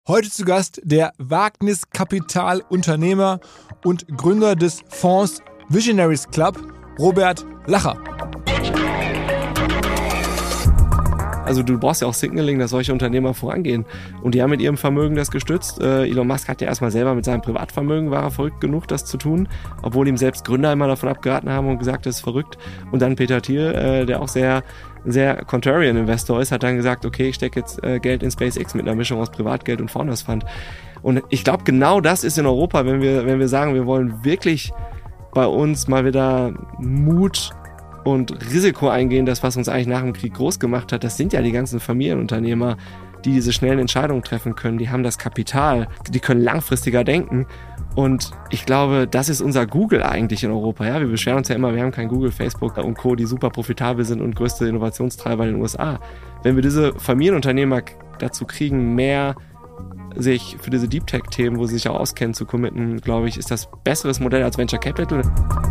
Heute zu Gast der Wagniskapitalunternehmer und Gründer des Fonds Visionaries Club, Robert Lacher. Also du brauchst ja auch Signaling, dass solche Unternehmer vorangehen. Und die haben mit ihrem Vermögen das gestützt. Elon Musk hat ja erstmal selber mit seinem Privatvermögen, war er verrückt genug, das zu tun. Obwohl ihm selbst Gründer immer davon abgeraten haben und gesagt, das ist verrückt. Und dann Peter Thiel, der auch sehr contrarian Investor ist, hat dann gesagt, okay, ich stecke jetzt Geld in SpaceX mit einer Mischung aus Privatgeld und Founders Fund. Und ich glaube, genau das ist in Europa, wenn wir sagen, wir wollen wirklich bei uns mal wieder Mut und Risiko eingehen, das, was uns eigentlich nach dem Krieg groß gemacht hat, das sind ja die ganzen Familienunternehmer, die diese schnellen Entscheidungen treffen können, die haben das Kapital, die können langfristiger denken und ich glaube, das ist unser Google eigentlich in Europa. Ja? Wir beschweren uns ja immer, wir haben kein Google, Facebook und Co., die super profitabel sind und größte Innovationstreiber in den USA. Wenn wir diese Familienunternehmer dazu kriegen, mehr sich für diese Deep Tech-Themen, wo sie sich auch auskennen, zu committen, glaube ich, ist das besseres Modell als Venture Capital.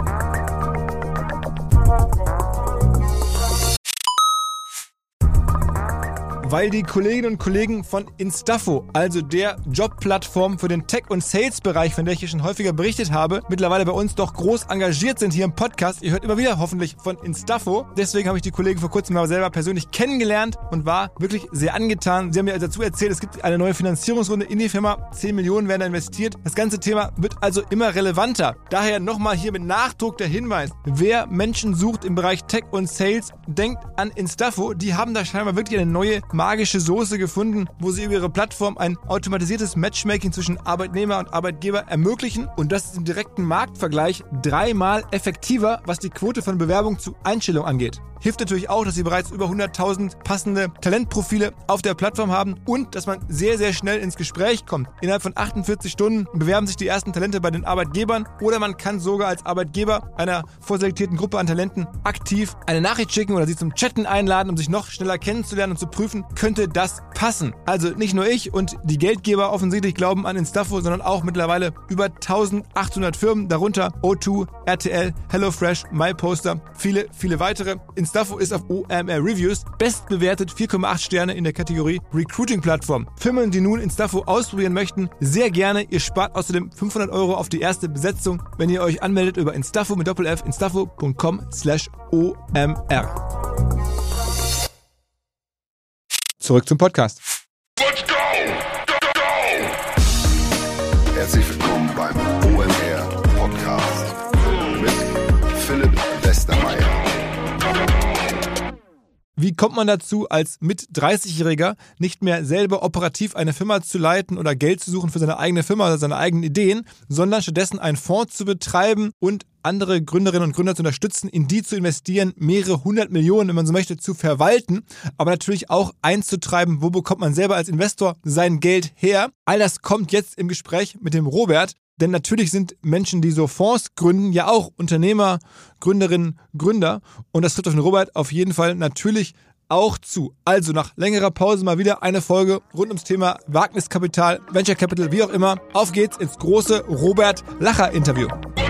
Weil die Kolleginnen und Kollegen von Instafo, also der Jobplattform für den Tech- und Sales-Bereich, von der ich hier schon häufiger berichtet habe, mittlerweile bei uns doch groß engagiert sind hier im Podcast. Ihr hört immer wieder hoffentlich von Instafo. Deswegen habe ich die Kollegen vor kurzem mal selber persönlich kennengelernt und war wirklich sehr angetan. Sie haben mir dazu erzählt, es gibt eine neue Finanzierungsrunde in die Firma. 10 Millionen werden da investiert. Das ganze Thema wird also immer relevanter. Daher nochmal hier mit Nachdruck der Hinweis. Wer Menschen sucht im Bereich Tech und Sales, denkt an Instafo. Die haben da scheinbar wirklich eine neue magische Soße gefunden, wo sie über ihre Plattform ein automatisiertes Matchmaking zwischen Arbeitnehmer und Arbeitgeber ermöglichen und das ist im direkten Marktvergleich 3-mal effektiver, was die Quote von Bewerbung zu Einstellung angeht. Hilft natürlich auch, dass sie bereits über 100.000 passende Talentprofile auf der Plattform haben und dass man sehr, sehr schnell ins Gespräch kommt. Innerhalb von 48 Stunden bewerben sich die ersten Talente bei den Arbeitgebern oder man kann sogar als Arbeitgeber einer vorselektierten Gruppe an Talenten aktiv eine Nachricht schicken oder sie zum Chatten einladen, um sich noch schneller kennenzulernen und zu prüfen, könnte das passen. Also nicht nur ich und die Geldgeber offensichtlich glauben an Instafo, sondern auch mittlerweile über 1.800 Firmen, darunter O2, RTL, HelloFresh, MyPoster, viele, viele weitere. Instafo ist auf OMR Reviews bestbewertet, 4,8 Sterne in der Kategorie Recruiting-Plattform. Firmen, die nun Instafo ausprobieren möchten, sehr gerne. Ihr spart außerdem 500 € auf die erste Besetzung, wenn ihr euch anmeldet über Instafo mit Doppel-F, instafo.com/OMR. Zurück zum Podcast. Let's go! Go, go! Herzlich willkommen beim OMR Podcast mit Philipp Westermeier. Wie kommt man dazu, als Mit-30-Jähriger nicht mehr selber operativ eine Firma zu leiten oder Geld zu suchen für seine eigene Firma oder seine eigenen Ideen, sondern stattdessen einen Fonds zu betreiben und andere Gründerinnen und Gründer zu unterstützen, in die zu investieren, mehrere 100 Millionen, wenn man so möchte, zu verwalten, aber natürlich auch einzutreiben, wo bekommt man selber als Investor sein Geld her. All das kommt jetzt im Gespräch mit dem Robert. Denn natürlich sind Menschen, die so Fonds gründen, ja auch Unternehmer, Gründerinnen, Gründer. Und das trifft auf den Robert auf jeden Fall natürlich auch zu. Also nach längerer Pause mal wieder eine Folge rund ums Thema Wagniskapital, Venture Capital, wie auch immer. Auf geht's ins große Robert Lacher-Interview.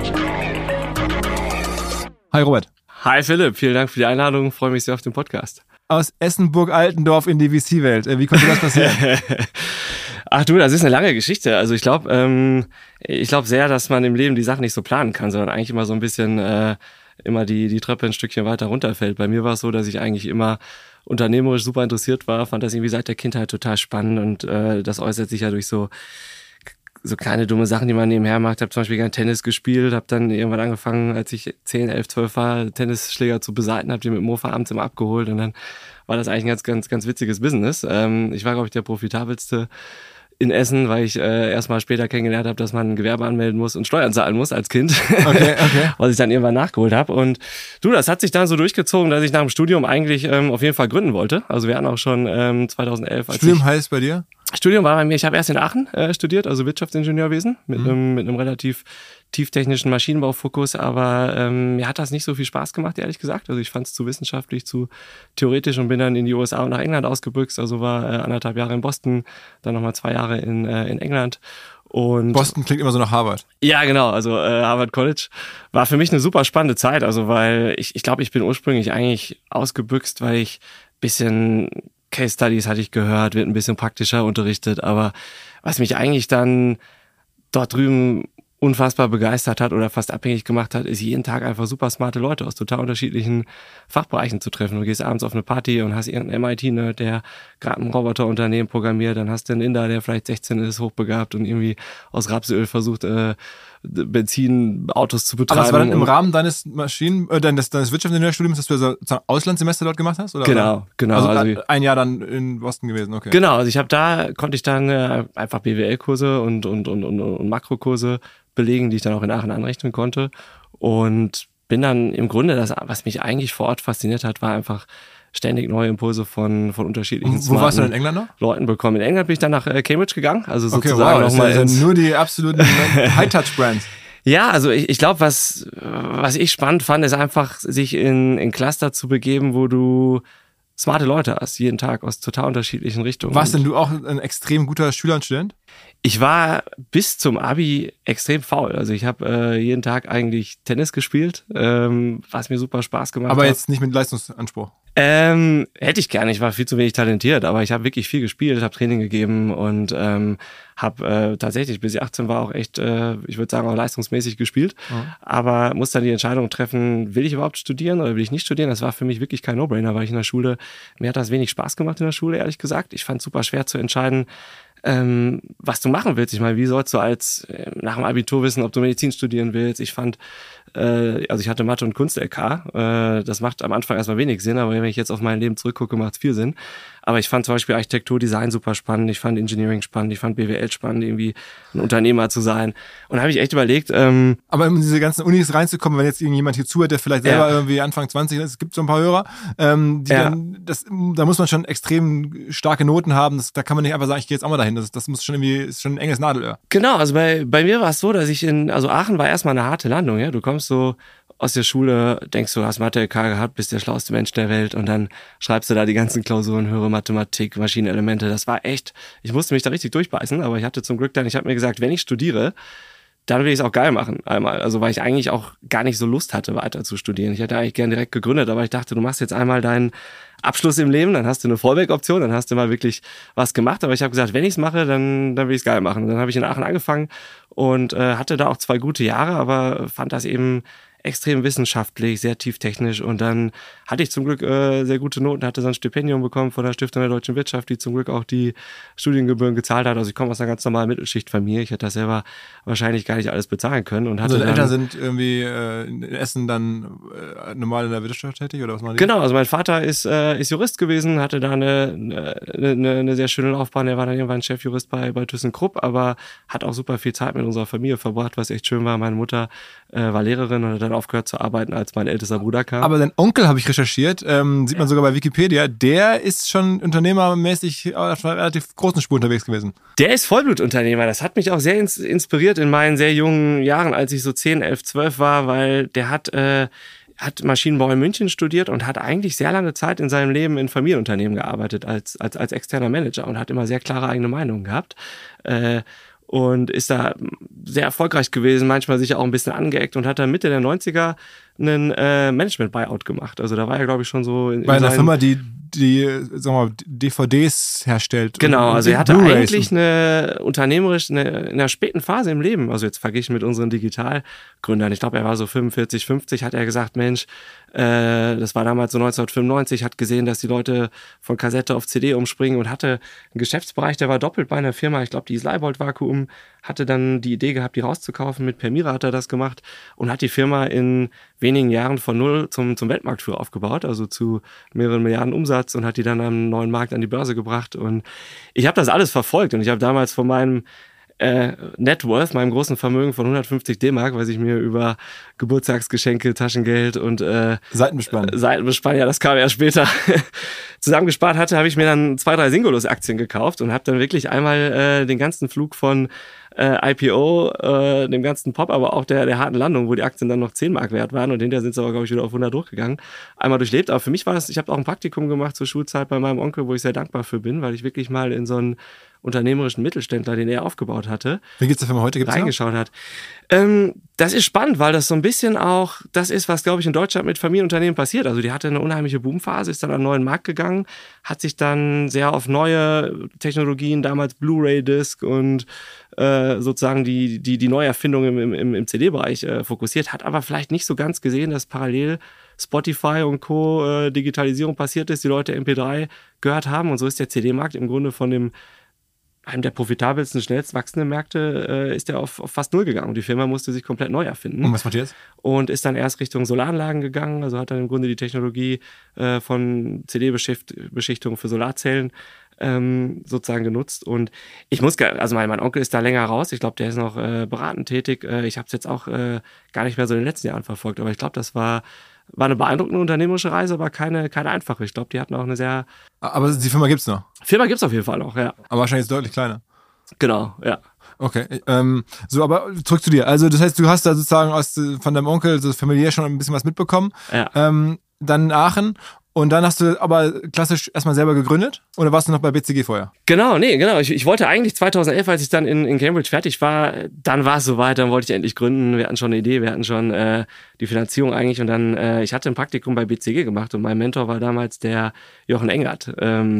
Hi Robert. Hi Philipp, vielen Dank für die Einladung, freue mich sehr auf den Podcast. Aus Essenburg-Altendorf in die VC-Welt. Wie konnte das passieren? Ach du, das ist eine lange Geschichte. Also ich glaube sehr, dass man im Leben die Sachen nicht so planen kann, sondern eigentlich immer so ein bisschen immer die Treppe ein Stückchen weiter runterfällt. Bei mir war es so, dass ich eigentlich immer unternehmerisch super interessiert war, fand das irgendwie seit der Kindheit total spannend und das äußert sich ja durch so kleine dumme Sachen, die man nebenher macht. Ich habe zum Beispiel gerne Tennis gespielt, habe dann irgendwann angefangen, als ich 10, 11, 12 war, Tennisschläger zu beseiten, habe die mit dem Mofa abends immer abgeholt und dann war das eigentlich ein ganz witziges Business. Ich war, glaube ich, der profitabelste in Essen, weil ich erst mal später kennengelernt habe, dass man ein Gewerbe anmelden muss und Steuern zahlen muss als Kind. Okay. Was ich dann irgendwann nachgeholt habe. Und du, das hat sich dann so durchgezogen, dass ich nach dem Studium eigentlich auf jeden Fall gründen wollte. Also wir hatten auch schon 2011... Studium heißt bei dir? Studium war bei mir, ich habe erst in Aachen studiert, also Wirtschaftsingenieurwesen mit einem relativ tieftechnischen Maschinenbaufokus, aber mir hat das nicht so viel Spaß gemacht, ehrlich gesagt. Also ich fand es zu wissenschaftlich, zu theoretisch und bin dann in die USA und nach England ausgebüxt. Also war 1,5 Jahre in Boston, dann nochmal 2 Jahre in England. Und Boston klingt immer so nach Harvard. Ja, genau, also Harvard College war für mich eine super spannende Zeit, also weil ich glaube, ich bin ursprünglich eigentlich ausgebüxt, weil ich bisschen Case Studies hatte ich gehört, wird ein bisschen praktischer unterrichtet, aber was mich eigentlich dann dort drüben unfassbar begeistert hat oder fast abhängig gemacht hat, ist jeden Tag einfach super smarte Leute aus total unterschiedlichen Fachbereichen zu treffen. Du gehst abends auf eine Party und hast irgendeinen MIT-Nerd, der gerade ein Roboterunternehmen programmiert, dann hast du einen Inder, der vielleicht 16 ist, hochbegabt und irgendwie aus Rapsöl versucht, Benzinautos zu betreiben. Aber das war dann im Rahmen deines deines Wirtschaftsingenieurstudiums, dass du so ein Auslandssemester dort gemacht hast? Oder? Genau. Also ein Jahr dann in Boston gewesen, okay. Genau, also konnte ich dann einfach BWL-Kurse und Makrokurse belegen, die ich dann auch in Aachen anrechnen konnte. Und bin dann im Grunde, was mich eigentlich vor Ort fasziniert hat, war einfach ständig neue Impulse von unterschiedlichen Wo warst du denn in England noch? Leuten bekommen. In England bin ich dann nach Cambridge gegangen, also sozusagen okay, wow, nochmal das sind nur die absoluten High-Touch-Brands. Ja, also ich glaube, was ich spannend fand, ist einfach, sich in Cluster zu begeben, wo du smarte Leute hast, jeden Tag aus total unterschiedlichen Richtungen. Warst denn du auch ein extrem guter Schüler und Student? Ich war bis zum Abi extrem faul. Also ich habe jeden Tag eigentlich Tennis gespielt, was mir super Spaß gemacht hat. Aber jetzt nicht mit Leistungsanspruch? Hätte ich gerne. Ich war viel zu wenig talentiert, aber ich habe wirklich viel gespielt, habe Training gegeben und habe tatsächlich, bis ich 18 war, auch echt, ich würde sagen, auch leistungsmäßig gespielt. Mhm. Aber muss dann die Entscheidung treffen, will ich überhaupt studieren oder will ich nicht studieren? Das war für mich wirklich kein No-Brainer, weil ich in der Schule, mir hat das wenig Spaß gemacht in der Schule, ehrlich gesagt. Ich fand es super schwer zu entscheiden, was du machen willst. Ich meine, wie sollst du nach dem Abitur wissen, ob du Medizin studieren willst? Ich fand, ich hatte Mathe und Kunst-LK. Das macht am Anfang erstmal wenig Sinn, aber wenn ich jetzt auf mein Leben zurückgucke, macht es viel Sinn. Aber ich fand zum Beispiel Architektur, Design super spannend. Ich fand Engineering spannend. Ich fand BWL spannend, irgendwie ein Unternehmer zu sein. Und da habe ich echt überlegt. Aber um in diese ganzen Unis reinzukommen, wenn jetzt irgendjemand hier zuhört, der vielleicht selber irgendwie Anfang 20 ist, es gibt so ein paar Hörer, da muss man schon extrem starke Noten haben. Da kann man nicht einfach sagen, ich gehe jetzt auch mal dahin. Das muss schon irgendwie, ist schon ein enges Nadelöhr. Genau, also bei mir war es so, dass Aachen war erstmal eine harte Landung. Ja? Du kommst so aus der Schule, denkst du hast Mathe-LK gehabt, bist der schlauste Mensch der Welt und dann schreibst du da die ganzen Klausuren, höhere Mathematik, Maschinenelemente. Das war echt, ich musste mich da richtig durchbeißen, aber ich hatte zum Glück ich habe mir gesagt, wenn ich studiere, dann will ich es auch geil machen einmal. Also weil ich eigentlich auch gar nicht so Lust hatte, weiter zu studieren. Ich hätte eigentlich gern direkt gegründet, aber ich dachte, du machst jetzt einmal deinen Abschluss im Leben, dann hast du eine Fallback-Option, dann hast du mal wirklich was gemacht. Aber ich habe gesagt, wenn ich es mache, dann will ich es geil machen. Und dann habe ich in Aachen angefangen und hatte da auch 2 gute Jahre, aber fand das eben extrem wissenschaftlich, sehr tieftechnisch und dann hatte ich zum Glück sehr gute Noten, hatte so ein Stipendium bekommen von der Stiftung der Deutschen Wirtschaft, die zum Glück auch die Studiengebühren gezahlt hat. Also ich komme aus einer ganz normalen Mittelschichtfamilie. Ich hätte das selber wahrscheinlich gar nicht alles bezahlen können. Und hatte also deine Eltern sind irgendwie in Essen dann normal in der Wirtschaft tätig oder was machen die? Genau, also mein Vater ist Jurist gewesen, hatte da eine sehr schöne Laufbahn. Er war dann irgendwann Chefjurist bei ThyssenKrupp, aber hat auch super viel Zeit mit unserer Familie verbracht, was echt schön war. Meine Mutter war Lehrerin und hat dann aufgehört zu arbeiten, als mein ältester Bruder kam. Aber dein Onkel, habe ich recherchiert, sieht man sogar bei Wikipedia, der ist schon unternehmermäßig auf einer relativ großen Spur unterwegs gewesen. Der ist Vollblutunternehmer. Das hat mich auch sehr inspiriert in meinen sehr jungen Jahren, als ich so 10, 11, 12 war, weil der hat Maschinenbau in München studiert und hat eigentlich sehr lange Zeit in seinem Leben in Familienunternehmen gearbeitet als externer Manager und hat immer sehr klare eigene Meinungen gehabt. Und ist da sehr erfolgreich gewesen, manchmal sicher auch ein bisschen angeeckt und hat dann Mitte der 90er einen Management-Buyout gemacht. Also da war er, glaube ich, schon so in bei einer Firma, die sagen wir mal, DVDs herstellt. Genau, also er hatte eigentlich unternehmerisch in der späten Phase im Leben, also jetzt verglichen mit unseren Digitalgründern, ich glaube, er war so 45, 50, hat er gesagt, Mensch, das war damals so 1995, hat gesehen, dass die Leute von Kassette auf CD umspringen und hatte einen Geschäftsbereich, der war doppelt bei einer Firma, ich glaube, die ist Leibold Vakuum, hatte dann die Idee gehabt, die rauszukaufen, mit Permira hat er das gemacht und hat die Firma in wenigen Jahren von null zum Weltmarktführer aufgebaut, also zu mehreren Milliarden Umsatz und hat die dann am neuen Markt an die Börse gebracht und ich habe das alles verfolgt und ich habe damals von meinem Net Worth, meinem großen Vermögen von 150 D-Mark, was ich mir über Geburtstagsgeschenke, Taschengeld und Seitenbespann, ja, das kam erst später, zusammengespart hatte, habe ich mir dann 2, 3 Singulus-Aktien gekauft und habe dann wirklich einmal den ganzen Flug von IPO, dem ganzen Pop, aber auch der harten Landung, wo die Aktien dann noch 10 Mark wert waren und hinterher sind sie aber, glaube ich, wieder auf 100 hochgegangen. Einmal durchlebt, aber für mich war das, ich habe auch ein Praktikum gemacht zur Schulzeit bei meinem Onkel, wo ich sehr dankbar für bin, weil ich wirklich mal in so einen unternehmerischen Mittelständler, den er aufgebaut hatte, Wie geht's der Firma heute? reingeschaut hat. Das ist spannend, weil das so ein bisschen auch das ist, was, glaube ich, in Deutschland mit Familienunternehmen passiert. Also die hatte eine unheimliche Boomphase, ist dann an einen neuen Markt gegangen, hat sich dann sehr auf neue Technologien, damals Blu-ray-Disc und sozusagen die Neuerfindung im CD-Bereich fokussiert, hat aber vielleicht nicht so ganz gesehen, dass parallel Spotify und Co. Digitalisierung passiert ist, die Leute MP3 gehört haben und so ist der CD-Markt im Grunde von einem der profitabelsten, schnellst wachsenden Märkte ist der auf fast null gegangen und die Firma musste sich komplett neu erfinden. Und was macht ihr jetzt? Und ist dann erst Richtung Solaranlagen gegangen, also hat dann im Grunde die Technologie von CD-Beschichtung für Solarzellen sozusagen genutzt und ich muss, also mein Onkel ist da länger raus, ich glaube, der ist noch beratend tätig, ich habe es jetzt auch gar nicht mehr so in den letzten Jahren verfolgt, aber ich glaube, das war eine beeindruckende unternehmerische Reise, aber keine einfache. Ich glaube, die hatten auch eine sehr... Aber die Firma gibt's noch? Firma gibt's auf jeden Fall noch, ja. Aber wahrscheinlich ist deutlich kleiner. Genau, ja. Okay, so, aber zurück zu dir. Also das heißt, du hast da sozusagen von deinem Onkel so familiär schon ein bisschen was mitbekommen. Ja. Dann in Aachen und dann hast du aber klassisch erstmal selber gegründet oder warst du noch bei BCG vorher? Genau. Ich wollte eigentlich 2011, als ich dann in Cambridge fertig war, dann war es soweit, dann wollte ich endlich gründen. Wir hatten schon eine Idee, wir hatten schon die Finanzierung eigentlich und dann, ich hatte ein Praktikum bei BCG gemacht und mein Mentor war damals der Jochen Engert.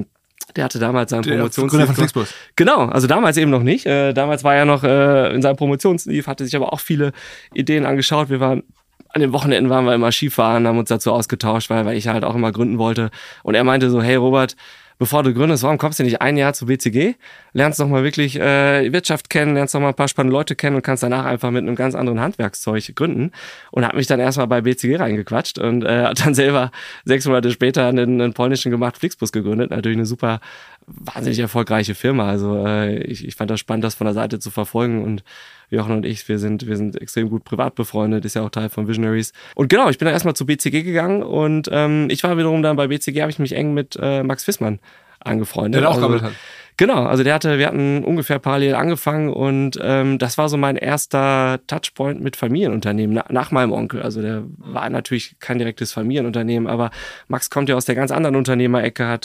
Der hatte damals seinen Gründer von Flixbus. Genau, also damals eben noch nicht. Damals war er noch in seinem Promotionslief, hatte sich aber auch viele Ideen angeschaut. An den Wochenenden waren wir immer Skifahren, haben uns dazu ausgetauscht, weil ich halt auch immer gründen wollte. Und er meinte so, hey Robert, bevor du gründest, warum kommst du nicht ein Jahr zu BCG? Lernst noch mal wirklich Wirtschaft kennen, lernst noch mal ein paar spannende Leute kennen und kannst danach einfach mit einem ganz anderen Handwerkszeug gründen. Und hat mich dann erstmal bei BCG reingequatscht und hat dann selber 6 Monate später einen polnischen gemacht, Flixbus gegründet. Natürlich eine super, wahnsinnig erfolgreiche Firma. Also ich fand das spannend, das von der Seite zu verfolgen und Jochen und ich, wir sind extrem gut privat befreundet, ist ja auch Teil von Visionaries. Und genau, ich bin dann erstmal zu BCG gegangen und ich war wiederum dann bei BCG, habe ich mich eng mit Max Fissmann angefreundet. Der auch gearbeitet hat. Genau, also wir hatten ungefähr parallel angefangen und das war so mein erster Touchpoint mit Familienunternehmen nach meinem Onkel. Also der war natürlich kein direktes Familienunternehmen, aber Max kommt ja aus der ganz anderen Unternehmerecke, hat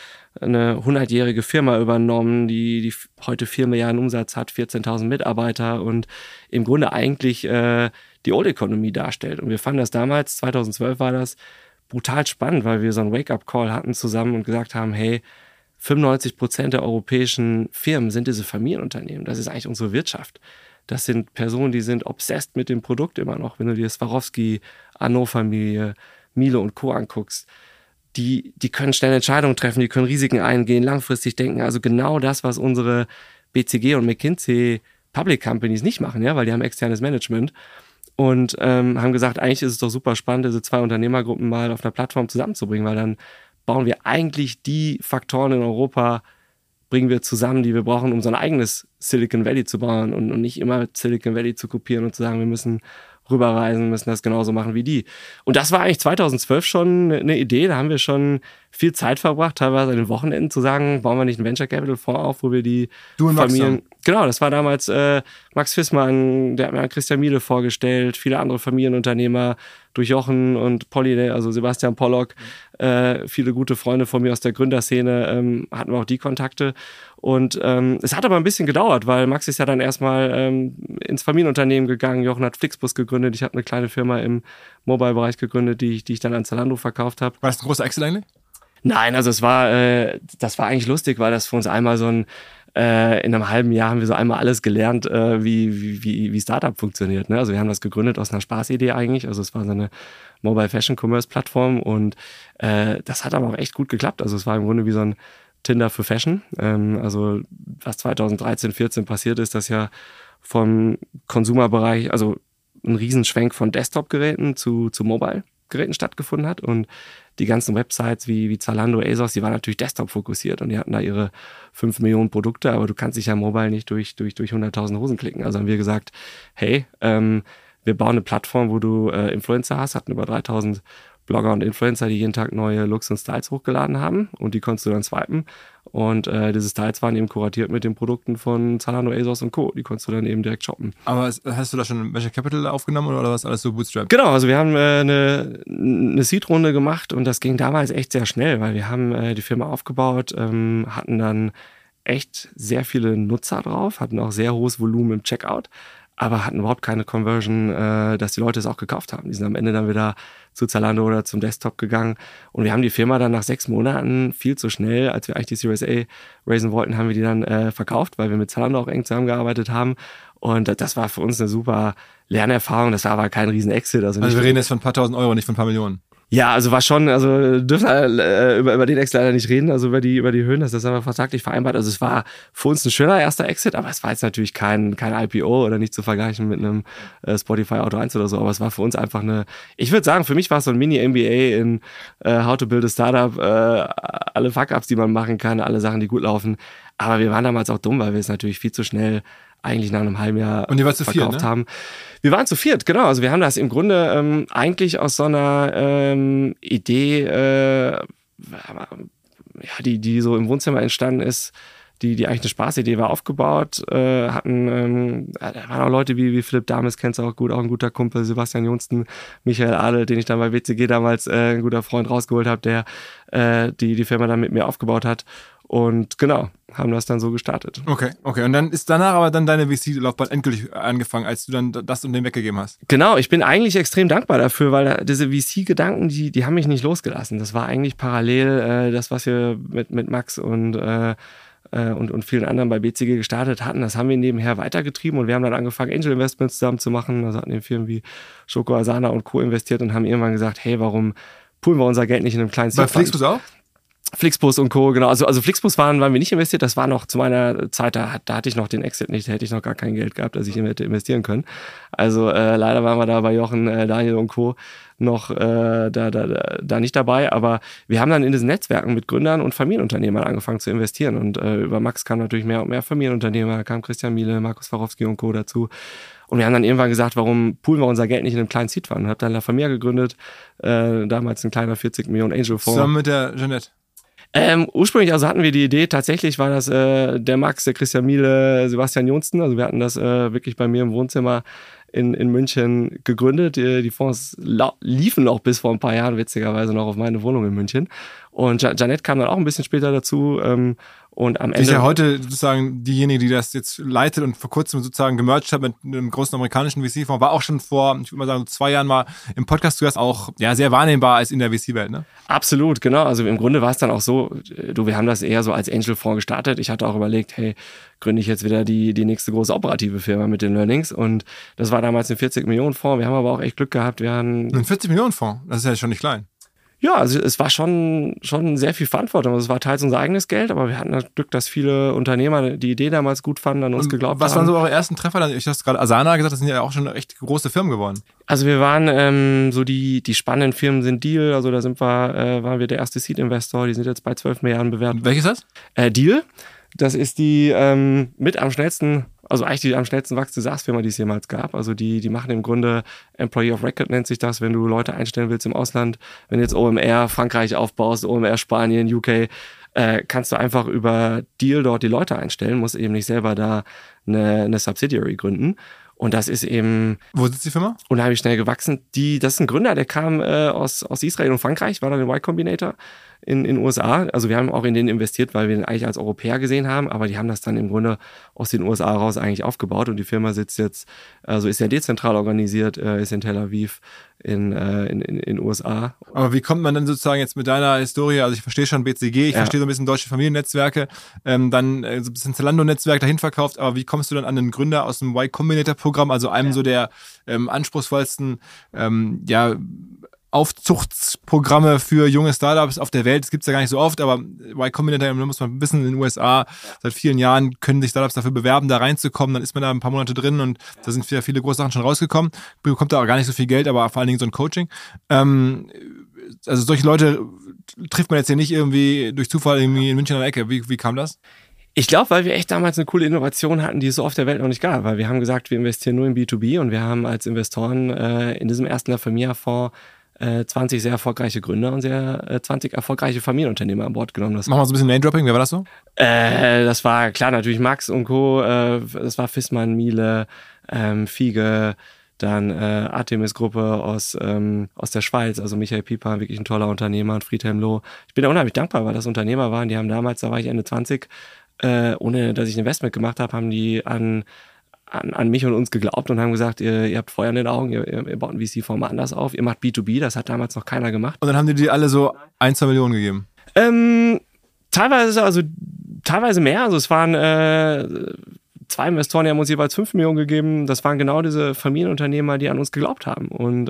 eine 100-jährige Firma übernommen, die heute 4 Milliarden Umsatz hat, 14.000 Mitarbeiter und im Grunde eigentlich die Old Economy darstellt. Und wir fanden das damals, 2012 war das, brutal spannend, weil wir so einen Wake-up-Call hatten zusammen und gesagt haben, hey, 95% der europäischen Firmen sind diese Familienunternehmen. Das ist eigentlich unsere Wirtschaft. Das sind Personen, die sind obsessed mit dem Produkt immer noch. Wenn du dir Swarovski, Arnault-Familie, Miele und Co. anguckst, die können schnell Entscheidungen treffen, die können Risiken eingehen, langfristig denken. Also genau das, was unsere BCG und McKinsey Public Companies nicht machen, ja, weil die haben externes Management. Und haben gesagt, eigentlich ist es doch super spannend, diese 2 Unternehmergruppen mal auf einer Plattform zusammenzubringen, weil dann bauen wir eigentlich die Faktoren in Europa, bringen wir zusammen, die wir brauchen, um so ein eigenes Silicon Valley zu bauen und nicht immer Silicon Valley zu kopieren und zu sagen, wir müssen rüberreisen, müssen das genauso machen wie die. Und das war eigentlich 2012 schon eine Idee, da haben wir schon viel Zeit verbracht, teilweise an den Wochenenden zu sagen, bauen wir nicht einen Venture Capital Fonds auf, wo wir die Familien... Genau, das war damals Max Fissmann, der hat mir Christian Miele vorgestellt, viele andere Familienunternehmer, durch Jochen und Polly, also Sebastian Pollock, viele gute Freunde von mir aus der Gründerszene, hatten wir auch die Kontakte. Und es hat aber ein bisschen gedauert, weil Max ist ja dann erstmal ins Familienunternehmen gegangen, Jochen hat Flixbus gegründet, ich habe eine kleine Firma im Mobile-Bereich gegründet, die ich dann an Zalando verkauft habe. War das ein großer Excel eigentlich? Nein, also das war eigentlich lustig, weil das für uns einmal so ein in einem halben Jahr haben wir so einmal alles gelernt, wie Startup funktioniert. Ne? Also wir haben das gegründet aus einer Spaßidee eigentlich. Also es war so eine Mobile Fashion Commerce Plattform und das hat aber auch echt gut geklappt. Also es war im Grunde wie so ein Tinder für Fashion. Also was 2013, 14 passiert ist, dass ja vom Consumer-Bereich, also ein Riesenschwenk von Desktop-Geräten zu Mobile-Geräten stattgefunden hat und die ganzen Websites wie Zalando, ASOS, die waren natürlich Desktop fokussiert und die hatten da ihre 5 Millionen Produkte, aber du kannst dich ja mobile nicht durch 100.000 Hosen klicken. Also haben wir gesagt, hey, wir bauen eine Plattform, wo du Influencer hast, hatten über 3.000 Blogger und Influencer, die jeden Tag neue Looks und Styles hochgeladen haben und die konntest du dann swipen. Und diese Styles waren eben kuratiert mit den Produkten von Zalando, ASOS und Co. Die konntest du dann eben direkt shoppen. Aber hast du da schon Venture Capital aufgenommen oder was alles so Bootstrap? Genau, also wir haben eine Seed-Runde gemacht und das ging damals echt sehr schnell, weil wir haben die Firma aufgebaut, hatten dann echt sehr viele Nutzer drauf, hatten auch sehr hohes Volumen im Checkout, aber hatten überhaupt keine Conversion, dass die Leute es auch gekauft haben. Die sind am Ende dann wieder zu Zalando oder zum Desktop gegangen und wir haben die Firma dann nach 6 Monaten viel zu schnell, als wir eigentlich die Series A raisen wollten, haben wir die dann verkauft, weil wir mit Zalando auch eng zusammengearbeitet haben und das war für uns eine super Lernerfahrung, das war aber kein Riesen-Exit. Also wir reden jetzt von ein paar tausend Euro, nicht von ein paar Millionen. Ja, also war schon, also dürfen über den Exit leider nicht reden, also über die Höhen, das haben wir vertraglich vereinbart. Also es war für uns ein schöner erster Exit, aber es war jetzt natürlich kein IPO oder nicht zu vergleichen mit einem Spotify Auto 1 oder so, aber es war für uns einfach ich würde sagen, für mich war es so ein Mini-MBA in How to Build a Startup, alle Fuck-Ups, die man machen kann, alle Sachen, die gut laufen. Aber wir waren damals auch dumm, weil wir es natürlich viel zu schnell eigentlich nach einem halben Jahr und ihr wart zu verkauft viert, ne? haben. Wir waren zu viert, genau. Also wir haben das im Grunde eigentlich aus so einer Idee, die so im Wohnzimmer entstanden ist, die eigentlich eine Spaßidee war, aufgebaut. Da waren auch Leute wie Philipp Dames, kennst du auch gut, auch ein guter Kumpel, Sebastian Johnston, Michael Adel, den ich dann bei WCG damals ein guter Freund rausgeholt habe, der die Firma dann mit mir aufgebaut hat. Und genau, haben das dann so gestartet. Okay. Und dann ist danach aber dann deine VC-Laufbahn endgültig angefangen, als du dann das und den weggegeben hast. Genau, ich bin eigentlich extrem dankbar dafür, weil diese VC-Gedanken, die haben mich nicht losgelassen. Das war eigentlich parallel das, was wir mit Max und vielen anderen bei BCG gestartet hatten. Das haben wir nebenher weitergetrieben und wir haben dann angefangen, Angel Investments zusammen zu machen. Also hatten in Firmen wie Schoko, Asana und Co. investiert und haben irgendwann gesagt, hey, warum poolen wir unser Geld nicht in einem kleinen Bei Flixbus auch? Flixbus und Co., genau. Also Flixbus waren wir nicht investiert, das war noch zu meiner Zeit, da hatte ich noch den Exit nicht, da hätte ich noch gar kein Geld gehabt, dass ich hätte investieren können. Also leider waren wir da bei Jochen, Daniel und Co. noch da nicht dabei, aber wir haben dann in diesen Netzwerken mit Gründern und Familienunternehmern angefangen zu investieren und über Max kamen natürlich mehr und mehr Familienunternehmer, da kam Christian Miele, Markus Farowski und Co. dazu. Und wir haben dann irgendwann gesagt, warum poolen wir unser Geld nicht in einem kleinen Seed-Fund? Und habe dann La Familia gegründet, damals ein kleiner 40 Millionen Angel-Fonds. Zusammen mit der Jeanette? Ursprünglich also hatten wir die Idee, tatsächlich war das der Max, der Christian Miele, Sebastian Johnston, also wir hatten das wirklich bei mir im Wohnzimmer in München gegründet. Die Fonds liefen noch bis vor ein paar Jahren witzigerweise noch auf meine Wohnung in München. Und Jeanette kam dann auch ein bisschen später dazu. Und am Ende. Ist ja heute sozusagen diejenige, die das jetzt leitet und vor kurzem sozusagen gemerged hat mit einem großen amerikanischen VC-Fonds, war auch schon vor, ich würde mal sagen, 2 Jahren mal im Podcast zu Gast, auch ja sehr wahrnehmbar als in der VC-Welt, ne? Absolut, genau. Also im Grunde war es dann auch so, wir haben das eher so als Angel-Fonds gestartet. Ich hatte auch überlegt, hey, gründe ich jetzt wieder die nächste große operative Firma mit den Learnings. Und das war damals ein 40-Millionen-Fonds. Wir haben aber auch echt Glück gehabt. Ein 40-Millionen-Fonds? Das ist ja schon nicht klein. Ja, also es war schon sehr viel Verantwortung. Also es war teils unser eigenes Geld, aber wir hatten das Glück, dass viele Unternehmer die Idee damals gut fanden, an uns geglaubt haben. Was waren so eure ersten Treffer? Ich hast gerade Asana gesagt, das sind ja auch schon echt große Firmen geworden. Also wir waren so die spannenden Firmen sind Deal, also da waren wir der erste Seed-Investor, die sind jetzt bei 12 Milliarden bewertet. Welches ist das? Deal, das ist die mit am schnellsten, also eigentlich die am schnellsten wachsende SaaS-Firma, die es jemals gab. Also die machen im Grunde Employee of Record nennt sich das, wenn du Leute einstellen willst im Ausland. Wenn du jetzt OMR Frankreich aufbaust, OMR Spanien, UK, kannst du einfach über Deal dort die Leute einstellen, musst eben nicht selber da eine Subsidiary gründen. Und das ist eben... Wo sitzt die Firma? Unheimlich schnell gewachsen. Das ist ein Gründer, der kam aus Israel und Frankreich, war dann in Y Combinator in den USA. Also wir haben auch in den investiert, weil wir den eigentlich als Europäer gesehen haben, aber die haben das dann im Grunde aus den USA raus eigentlich aufgebaut und die Firma sitzt jetzt, also ist ja dezentral organisiert, ist in Tel Aviv in USA. Aber wie kommt man dann sozusagen jetzt mit deiner Historie, also ich verstehe schon BCG, ich verstehe so ein bisschen deutsche Familiennetzwerke, dann so ein bisschen Zalando-Netzwerk dahin verkauft, aber wie kommst du dann an den Gründer aus dem Y Combinator-Programm, also einem so der anspruchsvollsten, Aufzuchtsprogramme für junge Startups auf der Welt. Das gibt's ja gar nicht so oft, aber Y Combinator, muss man wissen, in den USA seit vielen Jahren können sich Startups dafür bewerben, da reinzukommen. Dann ist man da ein paar Monate drin und da sind viele große Sachen schon rausgekommen. Bekommt da auch gar nicht so viel Geld, aber vor allen Dingen so ein Coaching. Also solche Leute trifft man jetzt ja nicht irgendwie durch Zufall irgendwie in München an der Ecke. Wie kam das? Ich glaube, weil wir echt damals eine coole Innovation hatten, die es so auf der Welt noch nicht gab. Weil wir haben gesagt, wir investieren nur in B2B und wir haben als Investoren in diesem ersten La Familia-Fonds 20 sehr erfolgreiche Gründer und 20 erfolgreiche Familienunternehmer an Bord genommen. Machen wir so ein bisschen Name-Dropping, wer war das so? Das war klar natürlich Max und Co., das war Fissmann, Miele, Fiege, dann Artemis-Gruppe aus der Schweiz, also Michael Pieper, wirklich ein toller Unternehmer, und Friedhelm Loh. Ich bin da unheimlich dankbar, weil das Unternehmer waren, die haben damals, da war ich Ende 20, ohne dass ich ein Investment gemacht habe, haben die an mich und uns geglaubt und haben gesagt, ihr habt Feuer in den Augen, ihr baut ein VC-Form anders auf, ihr macht B2B, das hat damals noch keiner gemacht. Und dann haben die alle so 1-2 Millionen gegeben? Teilweise mehr, also es waren 2 Investoren, die haben uns jeweils 5 Millionen gegeben, das waren genau diese Familienunternehmer, die an uns geglaubt haben, und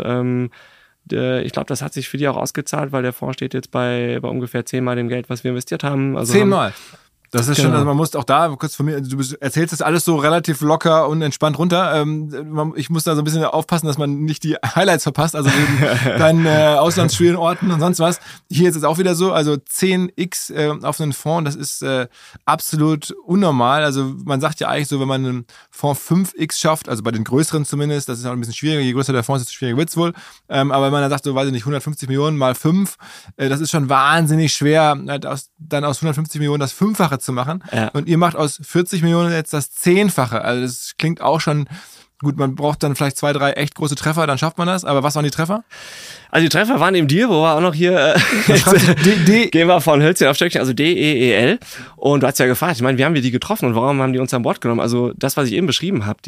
ich glaube, das hat sich für die auch ausgezahlt, weil der Fonds steht jetzt bei ungefähr 10-mal dem Geld, was wir investiert haben. Also 10-mal? Das ist schon, also man muss auch da, kurz von mir, du erzählst das alles so relativ locker und entspannt runter. Ich muss da so ein bisschen aufpassen, dass man nicht die Highlights verpasst, also deinen auslandsschwierigen Orten und sonst was. Hier ist es auch wieder so, also 10x auf einen Fonds, das ist absolut unnormal. Also man sagt ja eigentlich so, wenn man einen Fonds 5x schafft, also bei den größeren zumindest, das ist auch ein bisschen schwieriger, je größer der Fonds ist, desto schwieriger wird's wohl. Aber wenn man dann sagt, so weiß ich nicht, 150 Millionen mal 5, das ist schon wahnsinnig schwer, dann aus 150 Millionen das Fünffache zu machen. Ja. Und ihr macht aus 40 Millionen jetzt das 10-fache. Also das klingt auch schon gut. Man braucht dann vielleicht 2, 3 echt große Treffer, dann schafft man das. Aber was waren die Treffer? Also die Treffer waren im Deal, wo wir auch noch hier gehen wir von Hölzchen auf Stöckchen, also DEEL. Und du hast ja gefragt, ich meine, wie haben wir die getroffen und warum haben die uns an Bord genommen? Also das, was ich eben beschrieben habe,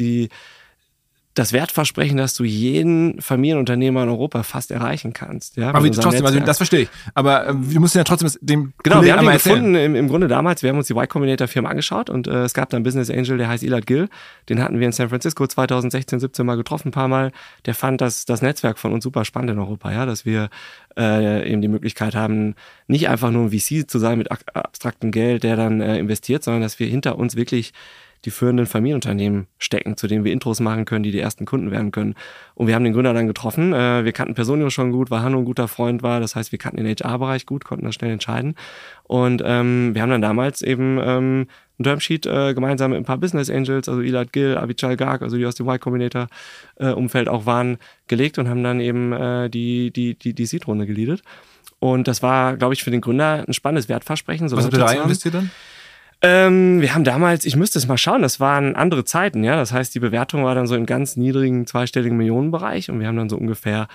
das Wertversprechen, dass du jeden Familienunternehmer in Europa fast erreichen kannst. Ja, aber trotzdem, also das verstehe ich. Aber wir mussten ja trotzdem dem Genau, wir haben den gefunden im Grunde damals. Wir haben uns die Y Combinator Firma angeschaut und es gab da einen Business Angel, der heißt Elad Gil. Den hatten wir in San Francisco 2016, 17 mal getroffen, ein paar Mal. Der fand das Netzwerk von uns super spannend in Europa, ja, dass wir eben die Möglichkeit haben, nicht einfach nur ein VC zu sein mit abstraktem Geld, der dann investiert, sondern dass wir hinter uns wirklich die führenden Familienunternehmen stecken, zu denen wir Intros machen können, die ersten Kunden werden können. Und wir haben den Gründer dann getroffen. Wir kannten Personio schon gut, weil Hanno ein guter Freund war. Das heißt, wir kannten den HR-Bereich gut, konnten das schnell entscheiden. Und wir haben dann damals eben ein Termsheet gemeinsam mit ein paar Business Angels, also Elad Gil, Avichal Garg, also die aus dem Y Combinator Umfeld auch waren, gelegt und haben dann eben die Seed-Runde geleadet. Und das war, glaube ich, für den Gründer ein spannendes Wertversprechen. Was habt ihr da investiert dann? Wir haben damals, ich müsste es mal schauen, das waren andere Zeiten, ja. Das heißt, die Bewertung war dann so im ganz niedrigen, zweistelligen Millionenbereich und wir haben dann so ungefähr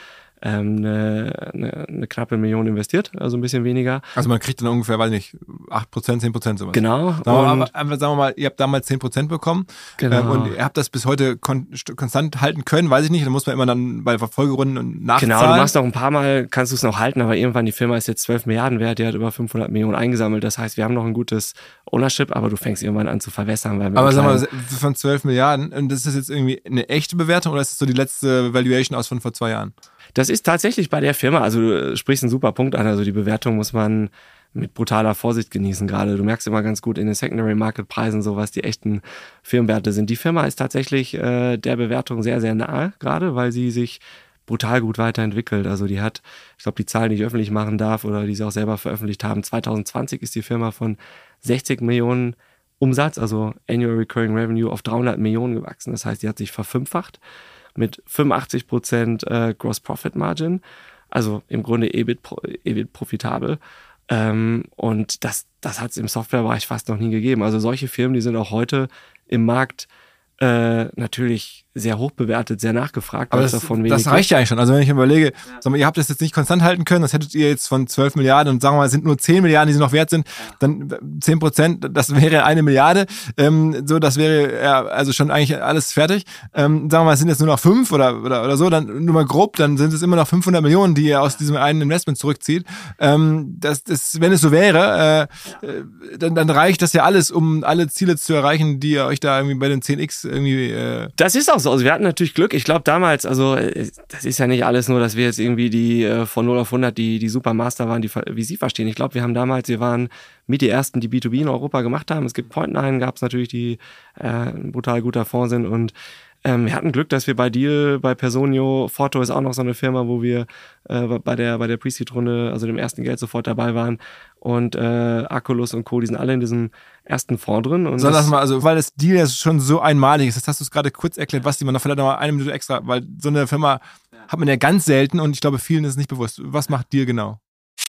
eine knappe Million investiert, also ein bisschen weniger. Also man kriegt dann ungefähr, weiß nicht, 8%, 10% sowas. Genau. Sagen wir mal, ihr habt damals 10% bekommen. Genau. Und ihr habt das bis heute konstant halten können, weiß ich nicht. Da muss man immer dann bei Folgerunden nachzahlen. Genau, du machst noch ein paar Mal, kannst du es noch halten, aber irgendwann, die Firma ist jetzt 12 Milliarden wert, die hat über 500 Millionen eingesammelt. Das heißt, wir haben noch ein gutes Ownership, aber du fängst irgendwann an zu verwässern. Weil aber sag mal, von 12 Milliarden, und das ist jetzt irgendwie eine echte Bewertung oder ist das so die letzte Valuation aus von vor 2 Jahren? Das ist tatsächlich bei der Firma, also du sprichst einen super Punkt an, also die Bewertung muss man mit brutaler Vorsicht genießen gerade. Du merkst immer ganz gut in den Secondary Market Preisen so, was die echten Firmenwerte sind. Die Firma ist tatsächlich der Bewertung sehr, sehr nahe gerade, weil sie sich brutal gut weiterentwickelt. Also die hat, ich glaube, die Zahlen, die ich öffentlich machen darf oder die sie auch selber veröffentlicht haben, 2020 ist die Firma von 60 Millionen Umsatz, also Annual Recurring Revenue, auf 300 Millionen gewachsen. Das heißt, die hat sich verfünffacht mit 85% Gross Profit Margin, also im Grunde EBIT profitabel. Und das hat es im Softwarebereich fast noch nie gegeben. Also solche Firmen, die sind auch heute im Markt natürlich sehr hoch bewertet, sehr nachgefragt. Aber das reicht ja eigentlich schon. Also wenn ich überlege, sag mal, ihr habt das jetzt nicht konstant halten können, das hättet ihr jetzt von 12 Milliarden und sagen wir mal, es sind nur 10 Milliarden, die sie noch wert sind, dann 10%, das wäre 1 Milliarde. So, das wäre ja also schon eigentlich alles fertig. Sagen wir mal, es sind jetzt nur noch 5 oder so, dann nur mal grob, dann sind es immer noch 500 Millionen, die ihr aus diesem einen Investment zurückzieht. Wenn es so wäre, dann reicht das ja alles, um alle Ziele zu erreichen, die ihr euch da irgendwie bei den 10x irgendwie... Das ist auch so. Also wir hatten natürlich Glück. Ich glaube damals, also das ist ja nicht alles nur, dass wir jetzt irgendwie die von 0 auf 100 die Supermaster waren, die wie sie verstehen. Ich glaube, wir waren mit die ersten, die B2B in Europa gemacht haben. Es gibt Point9, gab es natürlich, die ein brutal guter Fonds sind und Wir hatten Glück, dass wir bei Deal, bei Personio, Forto ist auch noch so eine Firma, wo wir bei der Pre-Seed-Runde, also dem ersten Geld sofort dabei waren. Und Aculus und Co., die sind alle in diesem ersten Fonds drin. Und Sag das mal, also weil das Deal ja schon so einmalig ist, das hast du es gerade kurz erklärt, was die man noch vielleicht noch mal eine Minute extra, weil so eine Firma hat man ja ganz selten und ich glaube, vielen ist es nicht bewusst. Was macht Deal genau?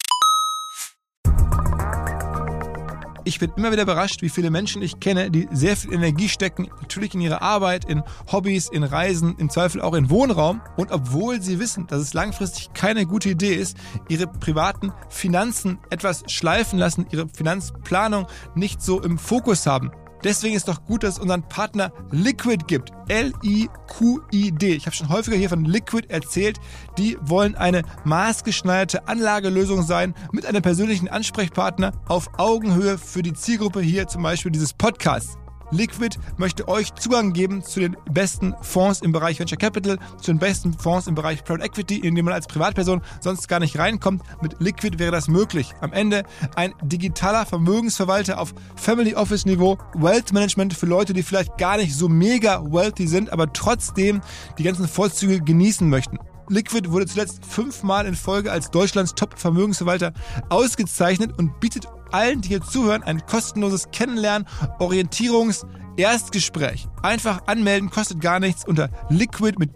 Ich bin immer wieder überrascht, wie viele Menschen ich kenne, die sehr viel Energie stecken, natürlich in ihre Arbeit, in Hobbys, in Reisen, im Zweifel auch in Wohnraum. Und obwohl sie wissen, dass es langfristig keine gute Idee ist, ihre privaten Finanzen etwas schleifen lassen, ihre Finanzplanung nicht so im Fokus haben. Deswegen ist doch gut, dass es unseren Partner Liquid gibt. L-I-Q-I-D. Ich habe schon häufiger hier von Liquid erzählt. Die wollen eine maßgeschneiderte Anlagelösung sein mit einem persönlichen Ansprechpartner auf Augenhöhe für die Zielgruppe hier, zum Beispiel dieses Podcasts. Liquid möchte euch Zugang geben zu den besten Fonds im Bereich Venture Capital, zu den besten Fonds im Bereich Private Equity, in dem man als Privatperson sonst gar nicht reinkommt. Mit Liquid wäre das möglich. Am Ende ein digitaler Vermögensverwalter auf Family Office Niveau, Wealth Management für Leute, die vielleicht gar nicht so mega wealthy sind, aber trotzdem die ganzen Vorzüge genießen möchten. Liquid wurde zuletzt 5-mal in Folge als Deutschlands Top-Vermögensverwalter ausgezeichnet und bietet allen, die hier zuhören, ein kostenloses Kennenlernen, Erstgespräch. Einfach anmelden, kostet gar nichts unter liquid mit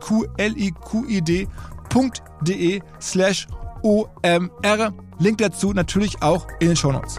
QLIQID.de/OMR. Link dazu natürlich auch in den Shownotes.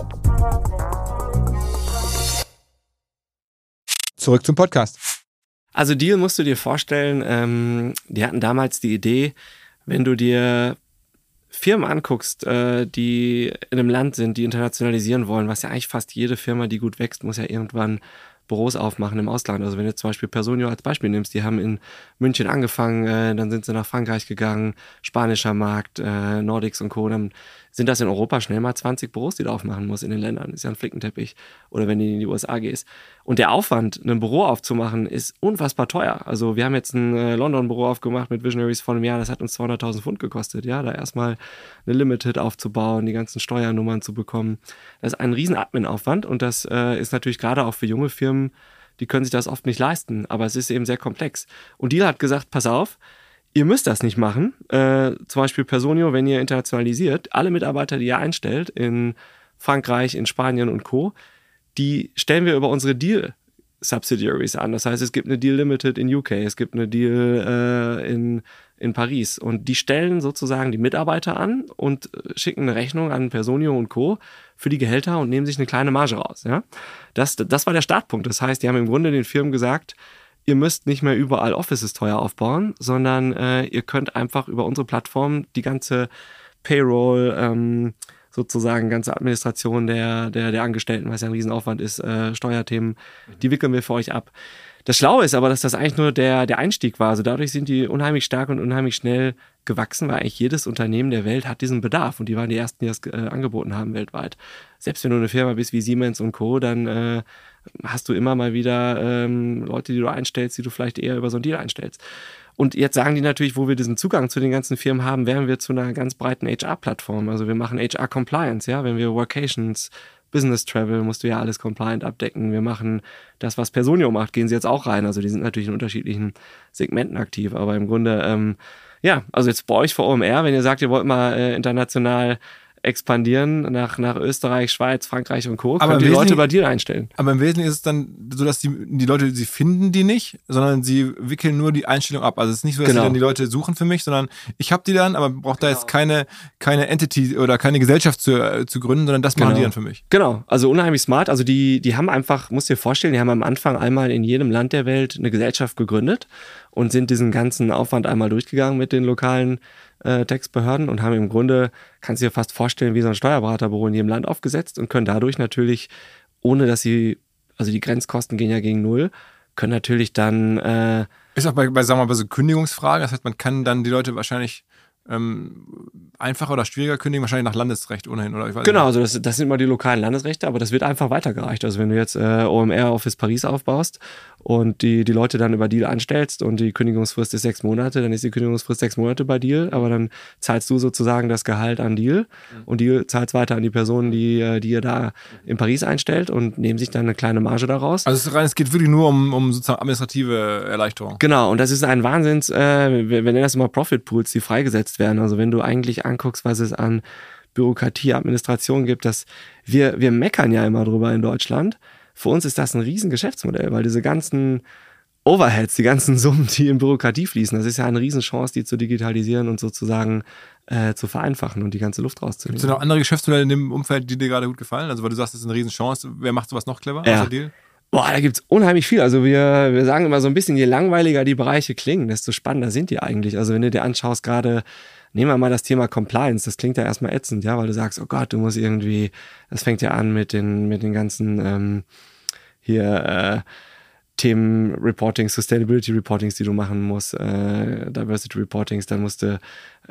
Zurück zum Podcast. Also Deal musst du dir vorstellen, die hatten damals die Idee, wenn du dir Firmen anguckst, die in einem Land sind, die internationalisieren wollen, was ja eigentlich fast jede Firma, die gut wächst, muss ja irgendwann Büros aufmachen im Ausland. Also wenn du zum Beispiel Personio als Beispiel nimmst, die haben in München angefangen, dann sind sie nach Frankreich gegangen, spanischer Markt, Nordics und Co., dann sind das in Europa schnell mal 20 Büros, die du aufmachen musst in den Ländern. Ist ja ein Flickenteppich. Oder wenn du in die USA gehst. Und der Aufwand, ein Büro aufzumachen, ist unfassbar teuer. Also wir haben jetzt ein London-Büro aufgemacht mit Visionaries vor einem Jahr. Das hat uns 200.000 Pfund gekostet. Ja, da erstmal eine Limited aufzubauen, die ganzen Steuernummern zu bekommen. Das ist ein riesen Admin-Aufwand. Und das ist natürlich gerade auch für junge Firmen, die können sich das oft nicht leisten. Aber es ist eben sehr komplex. Und Deal hat gesagt, pass auf, ihr müsst das nicht machen. Zum Beispiel Personio, wenn ihr internationalisiert, alle Mitarbeiter, die ihr einstellt in Frankreich, in Spanien und Co., die stellen wir über unsere Deal-Subsidiaries an. Das heißt, es gibt eine Deal Limited in UK, es gibt eine Deal in Paris. Und die stellen sozusagen die Mitarbeiter an und schicken eine Rechnung an Personio und Co. für die Gehälter und nehmen sich eine kleine Marge raus. Ja? Das war der Startpunkt. Das heißt, die haben im Grunde den Firmen gesagt, ihr müsst nicht mehr überall Offices teuer aufbauen, sondern ihr könnt einfach über unsere Plattform die ganze Payroll, sozusagen ganze Administration der Angestellten, was ja ein Riesenaufwand ist, Steuerthemen, die wickeln wir für euch ab. Das Schlaue ist aber, dass das eigentlich nur der Einstieg war. Also dadurch sind die unheimlich stark und unheimlich schnell gewachsen, weil eigentlich jedes Unternehmen der Welt hat diesen Bedarf und die waren die ersten, die das angeboten haben weltweit. Selbst wenn du eine Firma bist wie Siemens und Co., dann hast du immer mal wieder Leute, die du einstellst, die du vielleicht eher über so einen Deal einstellst. Und jetzt sagen die natürlich, wo wir diesen Zugang zu den ganzen Firmen haben, werden wir zu einer ganz breiten HR-Plattform. Also wir machen HR-Compliance, ja, wenn wir Workations, Business Travel, musst du ja alles compliant abdecken. Wir machen das, was Personio macht, gehen sie jetzt auch rein. Also die sind natürlich in unterschiedlichen Segmenten aktiv, aber im Grunde, also jetzt bei euch vor OMR, wenn ihr sagt, ihr wollt mal international expandieren nach Österreich, Schweiz, Frankreich und Co. Aber könnt ihr Leute bei dir einstellen. Aber im Wesentlichen ist es dann so, dass die Leute, sie finden die nicht, sondern sie wickeln nur die Einstellung ab. Also es ist nicht so, dass sie dann die Leute suchen für mich, sondern ich habe die dann, aber brauche da jetzt keine Entity oder keine Gesellschaft zu gründen, sondern das machen die dann für mich. Genau, also unheimlich smart. Also die haben einfach, musst dir vorstellen, die haben am Anfang einmal in jedem Land der Welt eine Gesellschaft gegründet und sind diesen ganzen Aufwand einmal durchgegangen mit den lokalen Textbehörden und haben im Grunde, kannst du dir fast vorstellen, wie so ein Steuerberaterbüro in jedem Land aufgesetzt und können dadurch natürlich, ohne dass sie, also die Grenzkosten gehen ja gegen null, können natürlich dann ist auch bei sagen wir mal, bei so Kündigungsfragen, das heißt, man kann dann die Leute wahrscheinlich einfacher oder schwieriger kündigen? Wahrscheinlich nach Landesrecht ohnehin, oder? Ich weiß Genau, nicht. also das sind immer die lokalen Landesrechte, aber das wird einfach weitergereicht. Also wenn du jetzt OMR Office Paris aufbaust und die Leute dann über Deal anstellst und die Kündigungsfrist ist 6 Monate, dann ist die Kündigungsfrist 6 Monate bei Deal, aber dann zahlst du sozusagen das Gehalt an Deal und Deal zahlt es weiter an die Person, die ihr da in Paris einstellt und nehmen sich dann eine kleine Marge daraus. Also es geht wirklich nur um sozusagen administrative Erleichterung. Genau, und das ist ein Wahnsinns, wir nennen das immer Profit Pools, die freigesetzt werden. Also wenn du eigentlich anguckst, was es an Bürokratie, Administration gibt, wir meckern ja immer drüber in Deutschland. Für uns ist das ein riesen Geschäftsmodell, weil diese ganzen Overheads, die ganzen Summen, die in Bürokratie fließen, das ist ja eine Riesenchance, die zu digitalisieren und sozusagen zu vereinfachen und die ganze Luft rauszunehmen. Gibt es noch andere Geschäftsmodelle in dem Umfeld, die dir gerade gut gefallen? Also weil du sagst, das ist eine Riesenchance. Wer macht sowas noch clever? Ja. Außer Deal? Boah, da gibt's unheimlich viel. Also wir sagen immer so ein bisschen, je langweiliger die Bereiche klingen, desto spannender sind die eigentlich. Also wenn du dir anschaust, gerade nehmen wir mal das Thema Compliance, das klingt ja erstmal ätzend, ja, weil du sagst, oh Gott, du musst irgendwie, das fängt ja an mit den ganzen Themen Reporting, Sustainability Reportings, die du machen musst, Diversity Reportings, dann musst du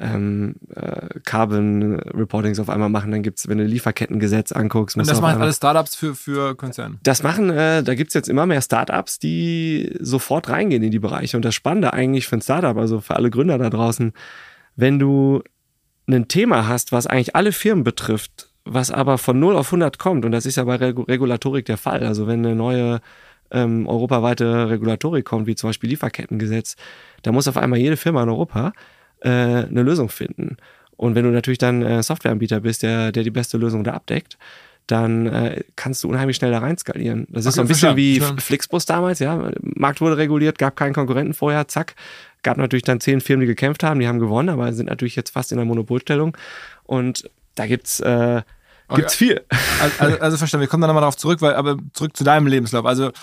Carbon Reportings auf einmal machen, dann gibt's, wenn du Lieferkettengesetz anguckst, Und das machen alle Startups für Konzerne? Das machen, da gibt's jetzt immer mehr Startups, die sofort reingehen in die Bereiche. Und das Spannende eigentlich für ein Startup, also für alle Gründer da draußen, wenn du ein Thema hast, was eigentlich alle Firmen betrifft, was aber von 0 auf 100 kommt, und das ist ja bei Regulatorik der Fall, also wenn eine neue europaweite Regulatorik kommt, wie zum Beispiel Lieferkettengesetz, da muss auf einmal jede Firma in Europa eine Lösung finden. Und wenn du natürlich dann Softwareanbieter bist, der die beste Lösung da abdeckt, dann kannst du unheimlich schnell da rein skalieren. Das ist so ein bisschen wie Flixbus damals, ja. Markt wurde reguliert, gab keinen Konkurrenten vorher, zack. Gab natürlich dann 10 Firmen, die gekämpft haben, die haben gewonnen, aber sind natürlich jetzt fast in der Monopolstellung. Und da gibt's viel. Also verstanden, wir kommen dann nochmal darauf zurück, aber zurück zu deinem Lebenslauf. Also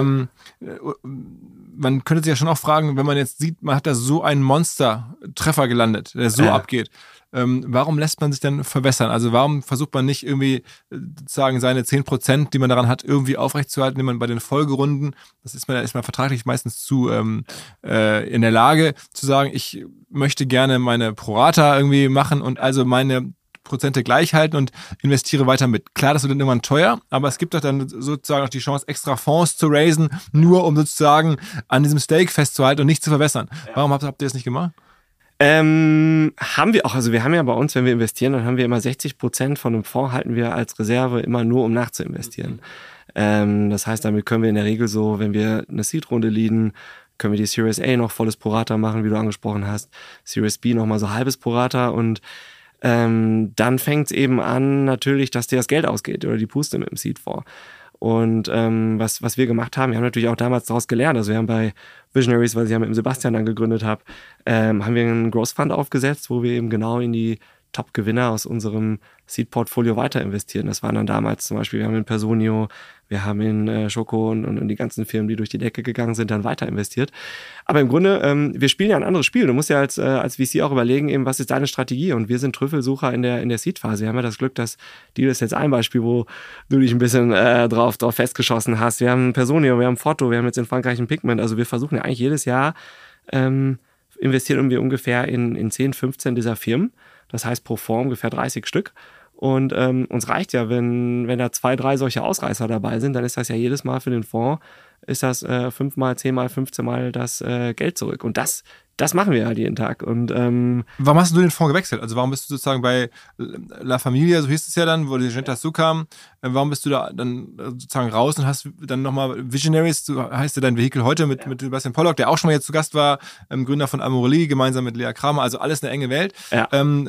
man könnte sich ja schon auch fragen, wenn man jetzt sieht, man hat da so einen Monster-Treffer gelandet, der so abgeht. Warum lässt man sich denn verwässern? Also warum versucht man nicht irgendwie sozusagen seine 10%, die man daran hat, irgendwie aufrechtzuerhalten, indem man bei den Folgerunden, da ist man vertraglich meistens zu in der Lage zu sagen, ich möchte gerne meine Prorata irgendwie machen und also meine Prozente gleich halten und investiere weiter mit. Klar, das wird dann irgendwann teuer, aber es gibt doch dann sozusagen auch die Chance, extra Fonds zu raisen, nur um sozusagen an diesem Stake festzuhalten und nicht zu verwässern. Warum habt ihr das nicht gemacht? Haben wir auch, also wir haben ja bei uns, wenn wir investieren, dann haben wir immer 60% von einem Fonds halten wir als Reserve immer nur, um nachzuinvestieren. Das heißt, damit können wir in der Regel so, wenn wir eine Seed-Runde leaden, können wir die Series A noch volles Prorata machen, wie du angesprochen hast, Series B nochmal so halbes Prorata und dann fängt es eben an, natürlich, dass dir das Geld ausgeht oder die Puste mit dem Seed-Fonds. Und was wir gemacht haben, wir haben natürlich auch damals daraus gelernt. Also wir haben bei Visionaries, weil ich ja mit dem Sebastian dann gegründet habe, haben wir einen Growth Fund aufgesetzt, wo wir eben genau in die Top-Gewinner aus unserem Seed-Portfolio weiter investieren. Das waren dann damals zum Beispiel, wir haben in Personio, wir haben in Schoko und die ganzen Firmen, die durch die Decke gegangen sind, dann weiter investiert. Aber im Grunde, wir spielen ja ein anderes Spiel. Du musst ja als VC auch überlegen, eben, was ist deine Strategie? Und wir sind Trüffelsucher in der Seed-Phase. Wir haben ja das Glück, dass Deal ist jetzt ein Beispiel, wo du dich ein bisschen drauf festgeschossen hast. Wir haben Personio, wir haben Foto, wir haben jetzt in Frankreich ein Pigment. Also wir versuchen ja eigentlich jedes Jahr, investieren wir ungefähr in 10, 15 dieser Firmen. Das heißt pro Fonds ungefähr 30 Stück. Und uns reicht ja, wenn da 2, 3 solche Ausreißer dabei sind, dann ist das ja jedes Mal für den Fonds, ist das 5-mal, 10-mal, 15-mal das Geld zurück. Und das machen wir halt jeden Tag. Und warum hast du den Fonds gewechselt? Also warum bist du sozusagen bei La Familia, so hieß es ja dann, wo die Gente dazu kam, warum bist du da dann sozusagen raus und hast dann nochmal Visionaries, so heißt ja dein Vehikel heute mit Sebastian Pollock, der auch schon mal jetzt zu Gast war, Gründer von Amorelie, gemeinsam mit Lea Kramer, also alles eine enge Welt. Ja.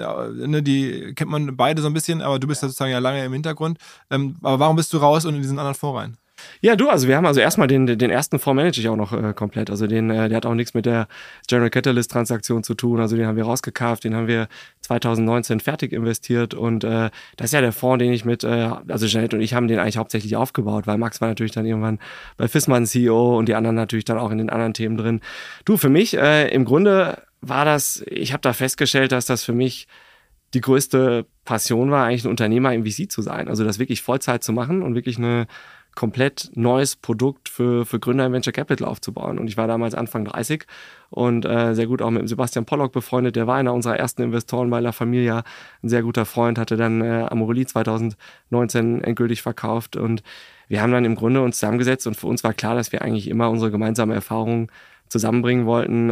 Die kennt man beide so ein bisschen, aber du bist ja sozusagen ja lange im Hintergrund. Aber warum bist du raus und in diesen anderen Fonds rein? Ja, also wir haben also erstmal den ersten Fonds manage ich auch noch komplett. Also der hat auch nichts mit der General Catalyst Transaktion zu tun. Also den haben wir rausgekauft, den haben wir 2019 fertig investiert und das ist ja der Fonds, den ich also Jeanette und ich haben den eigentlich hauptsächlich aufgebaut, weil Max war natürlich dann irgendwann bei Fissmann CEO und die anderen natürlich dann auch in den anderen Themen drin. Du, für mich im Grunde war das, ich habe da festgestellt, dass das für mich die größte Passion war, eigentlich ein Unternehmer im VC zu sein. Also das wirklich Vollzeit zu machen und wirklich eine komplett neues Produkt für Gründer im Venture Capital aufzubauen. Und ich war damals Anfang 30 und sehr gut auch mit dem Sebastian Pollock befreundet. Der war einer unserer ersten Investoren bei La Familia, ein sehr guter Freund, hatte dann Amorelie 2019 endgültig verkauft. Und wir haben dann im Grunde uns zusammengesetzt und für uns war klar, dass wir eigentlich immer unsere gemeinsame Erfahrungen zusammenbringen wollten,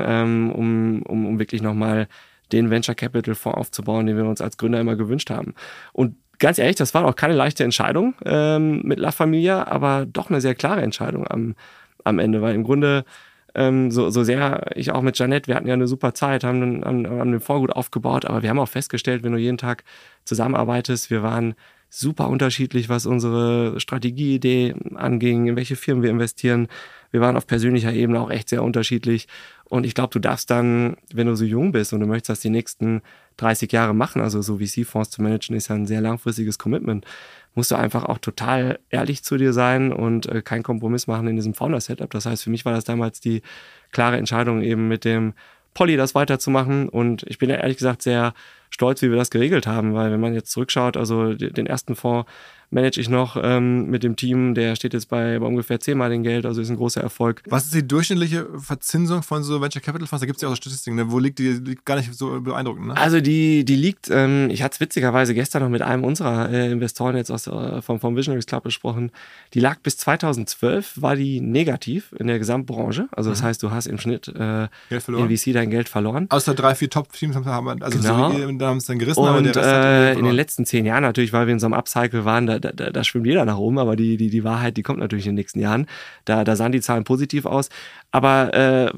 um wirklich nochmal den Venture Capital Fonds aufzubauen, den wir uns als Gründer immer gewünscht haben. Und ganz ehrlich, das war auch keine leichte Entscheidung mit La Familia, aber doch eine sehr klare Entscheidung am Ende, weil im Grunde so sehr ich auch mit Jeanette, wir hatten ja eine super Zeit, haben den Fonds gut aufgebaut, aber wir haben auch festgestellt, wenn du jeden Tag zusammenarbeitest, wir waren super unterschiedlich, was unsere Strategieidee anging, in welche Firmen wir investieren. Wir waren auf persönlicher Ebene auch echt sehr unterschiedlich. Und ich glaube, du darfst dann, wenn du so jung bist und du möchtest das die nächsten 30 Jahre machen, also so VC-Fonds zu managen, ist ja ein sehr langfristiges Commitment, musst du einfach auch total ehrlich zu dir sein und keinen Kompromiss machen in diesem Founder-Setup. Das heißt, für mich war das damals die klare Entscheidung, eben mit dem Polly das weiterzumachen. Und ich bin ja ehrlich gesagt sehr stolz, wie wir das geregelt haben, weil wenn man jetzt zurückschaut, also den ersten Fonds manage ich noch mit dem Team, der steht jetzt bei ungefähr 10-mal dem Geld, also ist ein großer Erfolg. Was ist die durchschnittliche Verzinsung von so Venture Capital Fonds? Da gibt es ja auch Statistiken, ne? Wo liegt die? Liegt gar nicht so beeindruckend, ne? Also die liegt, ich hatte es witzigerweise gestern noch mit einem unserer Investoren jetzt vom Visionaries Club besprochen, die lag bis 2012, war die negativ in der Gesamtbranche, also das heißt, du hast im Schnitt in VC dein Geld verloren. Außer 3-4 Top-Teams haben wir, also genau. Da haben es dann gerissen, und aber der Rest hat in den letzten 10 Jahren natürlich, weil wir in so einem Upcycle waren, da schwimmt jeder nach oben, aber die Wahrheit, die kommt natürlich in den nächsten Jahren. Da sahen die Zahlen positiv aus. Aber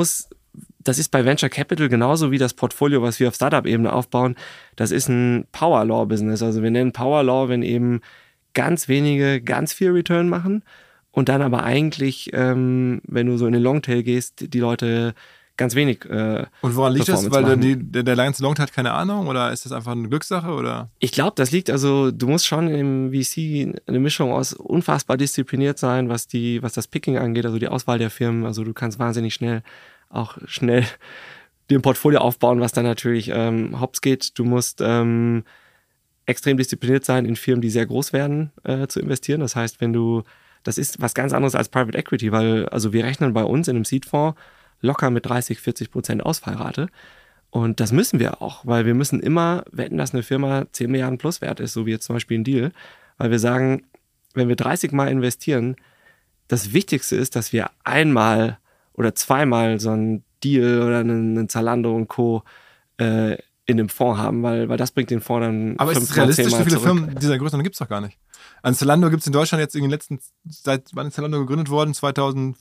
das ist bei Venture Capital genauso wie das Portfolio, was wir auf Startup-Ebene aufbauen. Das ist ein Power-Law-Business. Also wir nennen Power-Law, wenn eben ganz wenige ganz viel Return machen und dann aber eigentlich, wenn du so in den Longtail gehst, die Leute ganz wenig Und woran liegt das? Weil der ganze Longtail hat keine Ahnung oder ist das einfach eine Glückssache? Oder? Ich glaube, das liegt, also du musst schon im VC eine Mischung aus unfassbar diszipliniert sein, was das Picking angeht, also die Auswahl der Firmen. Also du kannst wahnsinnig schnell dir ein Portfolio aufbauen, was dann natürlich hops geht. Du musst extrem diszipliniert sein, in Firmen, die sehr groß werden, zu investieren. Das heißt, das ist was ganz anderes als Private Equity, weil also wir rechnen bei uns in einem Seed-Fonds locker mit 30-40% Ausfallrate. Und das müssen wir auch, weil wir müssen immer wetten, dass eine Firma 10 Milliarden plus wert ist, so wie jetzt zum Beispiel ein Deal. Weil wir sagen, wenn wir 30 Mal investieren, das Wichtigste ist, dass wir einmal oder zweimal so ein Deal oder einen Zalando und Co. In dem Fonds haben, weil das bringt den Fonds dann 5-10 Mal zurück. Aber ist es realistisch, so viele Firmen dieser Größe gibt es doch gar nicht. An Zalando gibt es in Deutschland jetzt in den letzten, seit wann ist Zalando gegründet worden? 2007,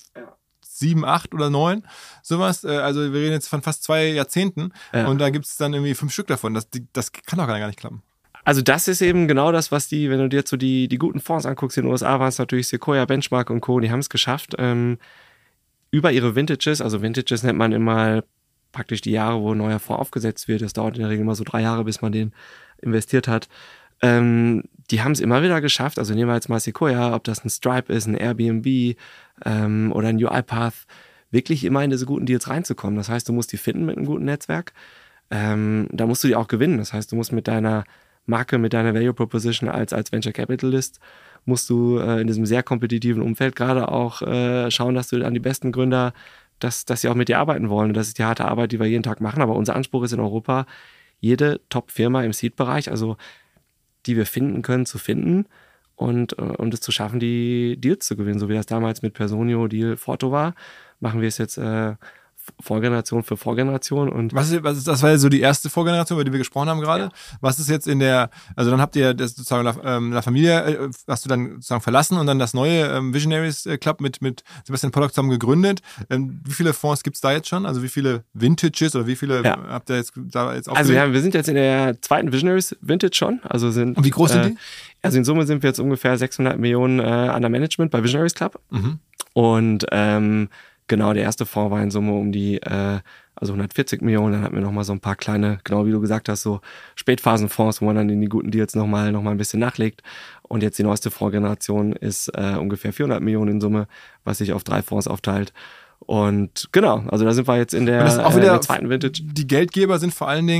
8 oder 9, sowas. Also wir reden jetzt von fast 2 Jahrzehnten und da gibt es dann irgendwie 5 Stück davon. Das kann doch gar nicht klappen. Also das ist eben genau das, was wenn du dir jetzt so die guten Fonds anguckst, in den USA waren es natürlich Sequoia, Benchmark und Co., die haben es geschafft, über ihre Vintages, also Vintages nennt man immer praktisch die Jahre, wo ein neuer Fonds aufgesetzt wird, das dauert in der Regel immer so 3 Jahre, bis man den investiert hat, die haben es immer wieder geschafft, also nehmen wir jetzt mal Sequoia, ob das ein Stripe ist, ein Airbnb oder ein UiPath, wirklich immer in diese guten Deals reinzukommen. Das heißt, du musst die finden mit einem guten Netzwerk, da musst du die auch gewinnen. Das heißt, du musst mit deiner Marke, mit deiner Value Proposition als Venture Capitalist, musst du in diesem sehr kompetitiven Umfeld gerade auch schauen, dass du an die besten Gründer, dass sie auch mit dir arbeiten wollen. Und das ist die harte Arbeit, die wir jeden Tag machen. Aber unser Anspruch ist in Europa, jede Top-Firma im Seed-Bereich, also die wir finden können, zu finden und es zu schaffen, die Deals zu gewinnen. So wie das damals mit Personio Deal Forto war, machen wir es jetzt Vorgeneration für Vorgeneration. Und das war ja so die erste Vorgeneration, über die wir gesprochen haben gerade. Ja. Was ist jetzt also dann habt ihr das sozusagen La Familia, hast du dann sozusagen verlassen und dann das neue Visionaries Club mit Sebastian Pollock zusammen gegründet. Wie viele Fonds gibt es da jetzt schon? Also wie viele Vintages oder wie viele habt ihr jetzt aufgelegt? Also wir sind jetzt in der zweiten Visionaries Vintage schon. Und wie groß sind die? Also in Summe sind wir jetzt ungefähr 600 Millionen under Management bei Visionaries Club. Mhm. Und genau, der erste Fonds war in Summe um die 140 Millionen. Dann hatten wir nochmal so ein paar kleine, genau wie du gesagt hast, so Spätphasenfonds, wo man dann in die guten Deals nochmal ein bisschen nachlegt. Und jetzt die neueste Fondsgeneration ist ungefähr 400 Millionen in Summe, was sich auf 3 Fonds aufteilt. Und genau, also da sind wir jetzt in der zweiten Vintage. Die Geldgeber sind vor allen Dingen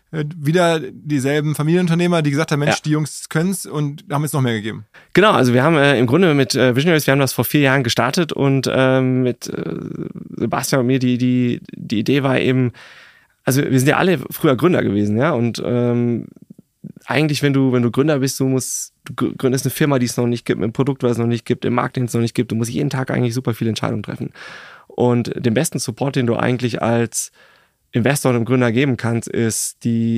wieder dieselben Familienunternehmer, die gesagt haben, Mensch, die Jungs können's und haben jetzt noch mehr gegeben. Genau, also wir haben im Grunde mit Visionaries, wir haben das vor 4 Jahren gestartet und mit Sebastian und mir die Idee war eben, also wir sind ja alle früher Gründer gewesen, ja, und eigentlich, wenn du Gründer bist, du gründest eine Firma, die es noch nicht gibt, mit einem Produkt, was es noch nicht gibt, im Markt, den es noch nicht gibt, du musst jeden Tag eigentlich super viele Entscheidungen treffen. Und den besten Support, den du eigentlich als Investor und Gründer geben kannst, ist der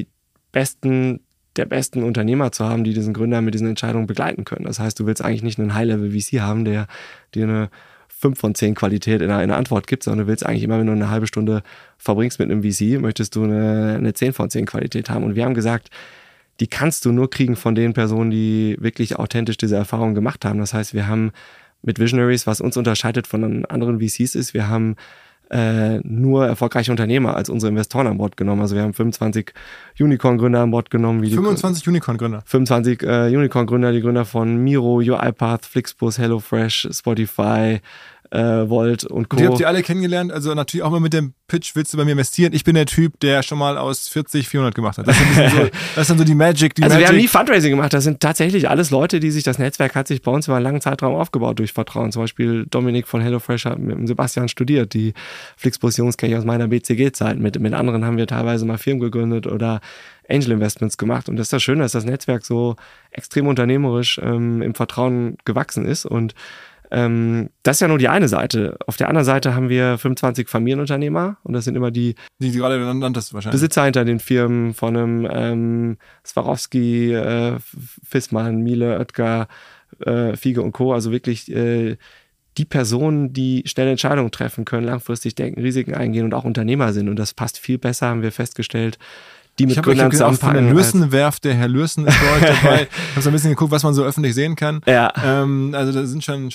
besten Unternehmer zu haben, die diesen Gründer mit diesen Entscheidungen begleiten können. Das heißt, du willst eigentlich nicht einen High-Level-VC haben, der dir eine 5 von 10 Qualität in einer Antwort gibt, sondern du willst eigentlich immer, wenn du eine halbe Stunde verbringst mit einem VC, möchtest du eine 10 von 10 Qualität haben. Und wir haben gesagt, die kannst du nur kriegen von den Personen, die wirklich authentisch diese Erfahrung gemacht haben. Das heißt, wir haben mit Visionaries, was uns unterscheidet von anderen VCs ist, wir haben nur erfolgreiche Unternehmer als unsere Investoren an Bord genommen. Also wir haben 25 Unicorn-Gründer an Bord genommen. 25 Unicorn-Gründer? 25 Unicorn-Gründer, die Gründer von Miro, UiPath, Flixbus, HelloFresh, Spotify, Volt und Co. Die habt ihr alle kennengelernt, also natürlich auch mal mit dem Pitch, willst du bei mir investieren? Ich bin der Typ, der schon mal aus 40 400 gemacht hat. Das ist dann so die Magic. Wir haben nie Fundraising gemacht, das sind tatsächlich alles Leute, das Netzwerk hat sich bei uns über einen langen Zeitraum aufgebaut durch Vertrauen. Zum Beispiel Dominik von HelloFresh hat mit dem Sebastian studiert, die Flixbus-Jungs kenne ich aus meiner BCG-Zeit. Mit anderen haben wir teilweise mal Firmen gegründet oder Angel Investments gemacht und das ist das Schöne, dass das Netzwerk so extrem unternehmerisch im Vertrauen gewachsen ist und das ist ja nur die eine Seite. Auf der anderen Seite haben wir 25 Familienunternehmer und das sind immer die gerade nanntest wahrscheinlich. Besitzer hinter den Firmen von einem Swarovski, Fissmann, Miele, Oetker, Fiege und Co. Also wirklich die Personen, die schnelle Entscheidungen treffen können, langfristig denken, Risiken eingehen und auch Unternehmer sind. Und das passt viel besser, haben wir festgestellt, die mit Gründern zusammenpacken. Von der Lürsenwerft, der Herr Lürsen ist bei euch dabei. Ich habe so ein bisschen geguckt, was man so öffentlich sehen kann. Ja. Also da sind schon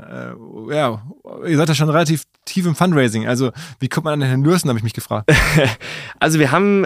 ihr seid ja schon relativ tief im Fundraising. Also wie kommt man an den Herrn Lürsen, habe ich mich gefragt. Also wir haben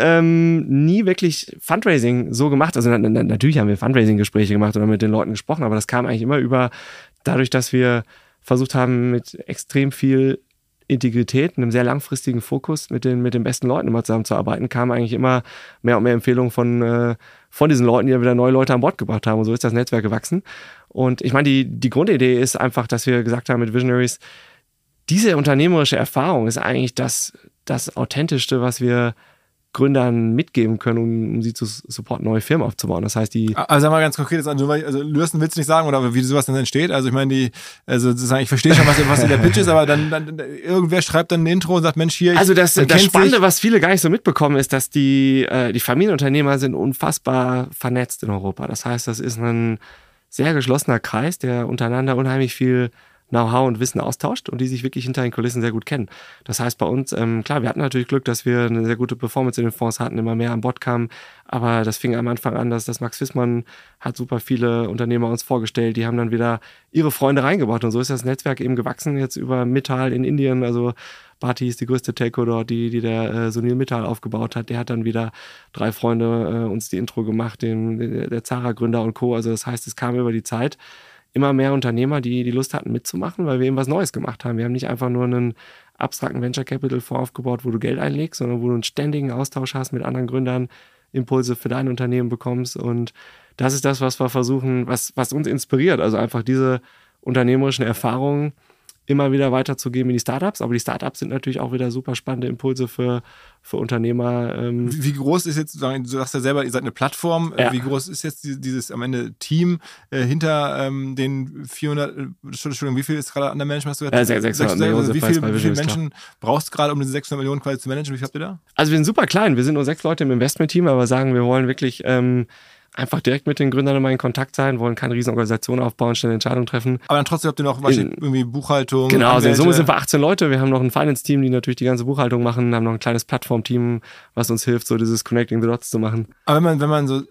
nie wirklich Fundraising so gemacht. Also natürlich haben wir Fundraising-Gespräche gemacht oder mit den Leuten gesprochen, aber das kam eigentlich immer dadurch, dass wir versucht haben, mit extrem viel Integrität, einem sehr langfristigen Fokus mit den besten Leuten immer zusammenzuarbeiten, kamen eigentlich immer mehr und mehr Empfehlungen von diesen Leuten, die dann wieder neue Leute an Bord gebracht haben. Und so ist das Netzwerk gewachsen. Und ich meine, die Grundidee ist einfach, dass wir gesagt haben mit Visionaries, diese unternehmerische Erfahrung ist eigentlich das Authentischste, was wir Gründern mitgeben können, um sie zu supporten, neue Firmen aufzubauen. Das heißt, Also mal ganz konkret, also Lürsen willst du nicht sagen oder wie sowas dann entsteht? Also ich meine, sozusagen, ich verstehe schon, was der Pitch ist, aber dann irgendwer schreibt dann ein Intro und sagt, Mensch, hier. Also das Spannende, was viele gar nicht so mitbekommen, ist, dass die Familienunternehmer sind unfassbar vernetzt in Europa. Das heißt, das ist ein sehr geschlossener Kreis, der untereinander unheimlich viel Know-how und Wissen austauscht und die sich wirklich hinter den Kulissen sehr gut kennen. Das heißt bei uns, klar, wir hatten natürlich Glück, dass wir eine sehr gute Performance in den Fonds hatten, immer mehr an Bord kamen, aber das fing am Anfang an, dass Max Fissmann hat super viele Unternehmer uns vorgestellt, die haben dann wieder ihre Freunde reingebaut und so ist das Netzwerk eben gewachsen, jetzt über Mittal in Indien, also Bharti ist die größte Telco dort, die der Sunil Mittal aufgebaut hat, der hat dann wieder 3 Freunde uns die Intro gemacht, der Zara-Gründer und Co., also das heißt, es kam über die Zeit immer mehr Unternehmer, die Lust hatten mitzumachen, weil wir eben was Neues gemacht haben. Wir haben nicht einfach nur einen abstrakten Venture Capital Fonds aufgebaut, wo du Geld einlegst, sondern wo du einen ständigen Austausch hast mit anderen Gründern, Impulse für dein Unternehmen bekommst und das ist das, was wir versuchen, was uns inspiriert, also einfach diese unternehmerischen Erfahrungen immer wieder weiterzugeben in die Startups, aber die Startups sind natürlich auch wieder super spannende Impulse für Unternehmer. Wie groß ist jetzt, du sagst ja selber, ihr seid eine Plattform, wie groß ist jetzt dieses am Ende Team hinter den 400, Entschuldigung, wie viel ist gerade an der Management? 600 Millionen. Wie viele Menschen brauchst du gerade, um diese 600 Millionen quasi zu managen? Wie viel habt ihr da? Also wir sind super klein, wir sind nur 6 Leute im Investment-Team, aber sagen, wir wollen wirklich einfach direkt mit den Gründern immer in Kontakt sein, wollen keine Riesenorganisation aufbauen, schnelle Entscheidungen treffen. Aber dann trotzdem habt ihr noch irgendwie Buchhaltung? Genau, also in Summe sind wir 18 Leute. Wir haben noch ein Finance-Team, die natürlich die ganze Buchhaltung machen, haben noch ein kleines Plattform-Team, was uns hilft, so dieses Connecting the Dots zu machen. Aber wenn man so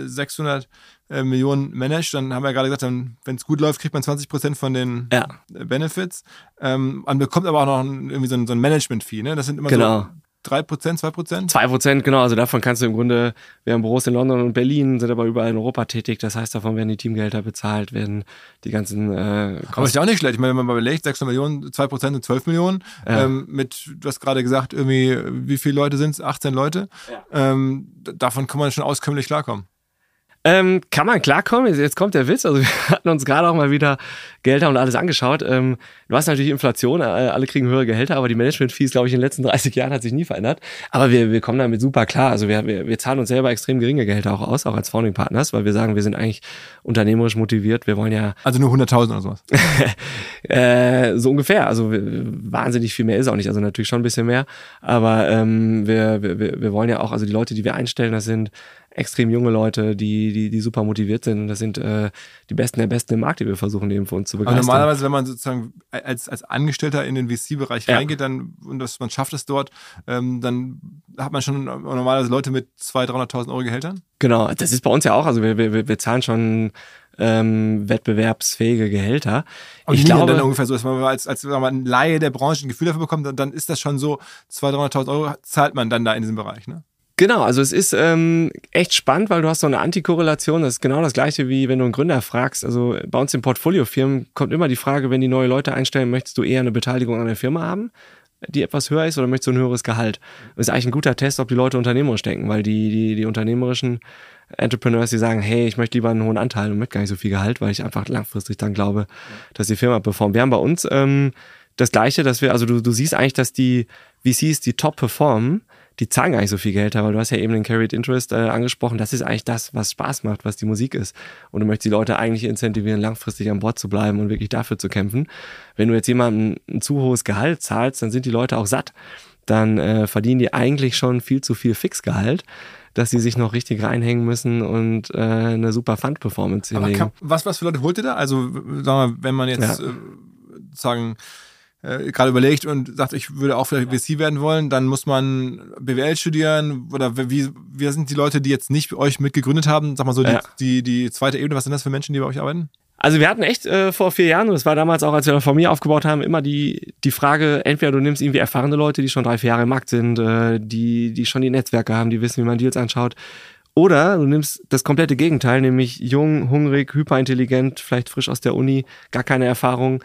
600 Millionen managt, dann haben wir ja gerade gesagt, wenn es gut läuft, kriegt man 20% von den Benefits. Man bekommt aber auch noch irgendwie so ein Management-Fee, ne? Das sind immer genau. 3%, 2%? 2%, genau. Also davon kannst du im Grunde, wir haben Büros in London und Berlin, sind aber überall in Europa tätig. Das heißt, davon werden die Teamgehälter bezahlt, werden die ganzen Aber ist ja auch nicht schlecht. Ich meine, wenn man mal überlegt, 600 Millionen, 2% sind 12 Millionen. Ja. Du hast gerade gesagt, irgendwie, wie viele Leute sind es? 18 Leute. Ja. Davon kann man schon auskömmlich klarkommen. Kann man klarkommen? Jetzt kommt der Witz. Also wir hatten uns gerade auch mal wieder Gehälter und alles angeschaut. Du hast natürlich Inflation, alle kriegen höhere Gehälter, aber die Management-Fees, glaube ich, in den letzten 30 Jahren hat sich nie verändert. Aber wir kommen damit super klar. Also wir zahlen uns selber extrem geringe Gehälter auch aus, auch als Founding Partners, weil wir sagen, wir sind eigentlich unternehmerisch motiviert. Wir wollen ja... Also nur 100.000 oder sowas? So ungefähr. Also wahnsinnig viel mehr ist auch nicht. Also natürlich schon ein bisschen mehr. Aber wir wollen ja auch, also die Leute, die wir einstellen, das sind extrem junge Leute, die super motiviert sind. Und das sind die Besten der Besten im Markt, die wir versuchen, eben für uns zu begeistern. Aber normalerweise, wenn man sozusagen als Angestellter in den VC-Bereich reingeht, dann, und man schafft es dort, dann hat man schon normalerweise Leute mit 200.000, 300.000 Euro Gehältern? Genau, das ist bei uns ja auch. Also wir zahlen schon wettbewerbsfähige Gehälter. Und ich glaube dann ungefähr so, dass man als ein Laie der Branche ein Gefühl dafür bekommt, dann ist das schon so, 200.000, 300.000 Euro zahlt man dann da in diesem Bereich, ne? Genau, also es ist echt spannend, weil du hast so eine Antikorrelation. Das ist genau das Gleiche, wie wenn du einen Gründer fragst. Also bei uns in Portfoliofirmen kommt immer die Frage, wenn die neue Leute einstellen, möchtest du eher eine Beteiligung an der Firma haben, die etwas höher ist, oder möchtest du ein höheres Gehalt? Das ist eigentlich ein guter Test, ob die Leute unternehmerisch denken, weil die unternehmerischen Entrepreneurs, die sagen, hey, ich möchte lieber einen hohen Anteil und möchte gar nicht so viel Gehalt, weil ich einfach langfristig dann glaube, dass die Firma performt. Wir haben bei uns das Gleiche, dass wir, also du siehst eigentlich, dass die VCs, die top performen, die zahlen gar nicht so viel Geld, aber du hast ja eben den Carried Interest angesprochen. Das ist eigentlich das, was Spaß macht, was die Musik ist. Und du möchtest die Leute eigentlich incentivieren, langfristig an Bord zu bleiben und wirklich dafür zu kämpfen. Wenn du jetzt jemandem ein zu hohes Gehalt zahlst, dann sind die Leute auch satt. Dann verdienen die eigentlich schon viel zu viel Fixgehalt, dass sie sich noch richtig reinhängen müssen und eine super Fund-Performance hinlegen. Was für Leute holt ihr da? Also sagen wir, wenn man jetzt sagen gerade überlegt und sagt, ich würde auch vielleicht VC werden wollen, dann muss man BWL studieren, oder wie sind die Leute, die jetzt nicht euch mitgegründet haben? Sag mal so, die zweite Ebene, was sind das für Menschen, die bei euch arbeiten? Also wir hatten echt vor 4 Jahren, und das war damals auch, als wir eine Familie aufgebaut haben, immer die Frage, entweder du nimmst irgendwie erfahrene Leute, die schon 3-4 Jahre im Markt sind, die schon die Netzwerke haben, die wissen, wie man Deals anschaut, oder du nimmst das komplette Gegenteil, nämlich jung, hungrig, hyperintelligent, vielleicht frisch aus der Uni, gar keine Erfahrung,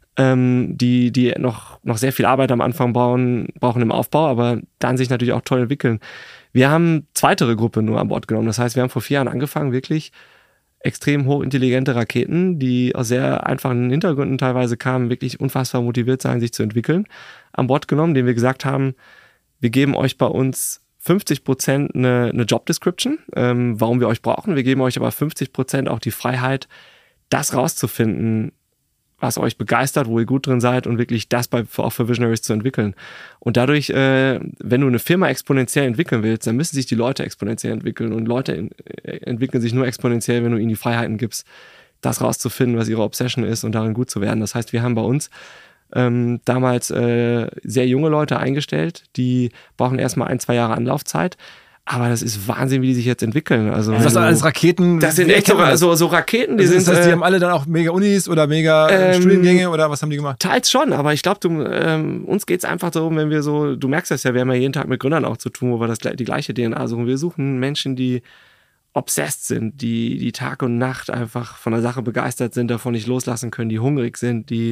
die noch sehr viel Arbeit am Anfang brauchen im Aufbau, aber dann sich natürlich auch toll entwickeln. Wir haben zweitere Gruppe nur an Bord genommen. Das heißt, wir haben vor 4 Jahren angefangen, wirklich extrem hochintelligente Raketen, die aus sehr einfachen Hintergründen teilweise kamen, wirklich unfassbar motiviert sein, sich zu entwickeln, an Bord genommen, denen wir gesagt haben, wir geben euch bei uns 50% eine Job Description, warum wir euch brauchen. Wir geben euch aber 50% auch die Freiheit, das rauszufinden, was euch begeistert, wo ihr gut drin seid, und wirklich das auch für Visionaries zu entwickeln. Und dadurch, wenn du eine Firma exponentiell entwickeln willst, dann müssen sich die Leute exponentiell entwickeln, und Leute entwickeln sich nur exponentiell, wenn du ihnen die Freiheiten gibst, das rauszufinden, was ihre Obsession ist, und darin gut zu werden. Das heißt, wir haben bei uns damals sehr junge Leute eingestellt, die brauchen erstmal 1-2 Jahre Anlaufzeit. Aber das ist Wahnsinn, wie die sich jetzt entwickeln. Also das sind alles Raketen. Das sind echt so Raketen. Das heißt, die haben alle dann auch mega Unis oder mega Studiengänge, oder was haben die gemacht? Teils schon, aber ich glaube, uns geht's einfach darum, wenn wir so, du merkst das ja, wir haben ja jeden Tag mit Gründern auch zu tun, wo wir die gleiche DNA suchen. Wir suchen Menschen, die obsessed sind, die Tag und Nacht einfach von der Sache begeistert sind, davon nicht loslassen können, die hungrig sind, die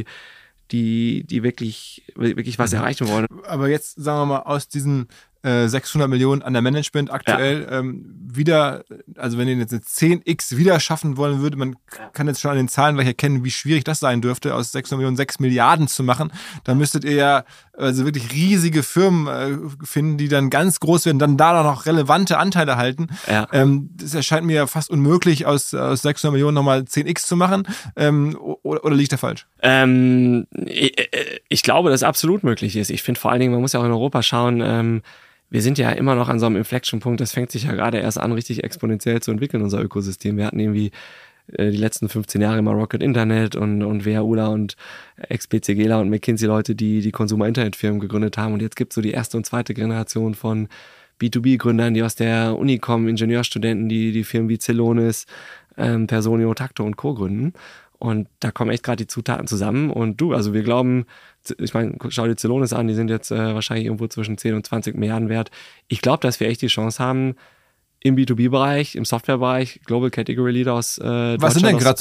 wirklich was erreichen wollen. Aber jetzt, sagen wir mal, aus diesen 600 Millionen an der Management aktuell wieder, also wenn ihr jetzt eine 10x wieder schaffen wollen würde, man kann jetzt schon an den Zahlen erkennen, wie schwierig das sein dürfte, aus 600 Millionen 6 Milliarden zu machen, dann müsstet ihr ja also wirklich riesige Firmen finden, die dann ganz groß werden, dann da noch relevante Anteile halten. Ja. Das erscheint mir ja fast unmöglich, aus 600 Millionen nochmal 10x zu machen. Oder liegt da falsch? Ich glaube, dass es absolut möglich ist. Ich finde vor allen Dingen, man muss ja auch in Europa schauen, wir sind ja immer noch an so einem Inflection-Punkt, das fängt sich ja gerade erst an, richtig exponentiell zu entwickeln, unser Ökosystem. Wir hatten irgendwie die letzten 15 Jahre immer Rocket Internet und WHULA und XPCGler und McKinsey-Leute, die Consumer-Internet-Firmen gegründet haben. Und jetzt gibt es so die erste und zweite Generation von B2B-Gründern, die aus der Uni kommen, Ingenieurstudenten, die Firmen wie Celonis, Personio, Tacto und Co. gründen. Und da kommen echt gerade die Zutaten zusammen. Und also wir glauben, ich meine, schau dir Celonis an, die sind jetzt wahrscheinlich irgendwo zwischen 10 und 20 Milliarden wert. Ich glaube, dass wir echt die Chance haben, im B2B-Bereich, im Software-Bereich, Global Category Leader aus Deutschland. Was sind denn gerade so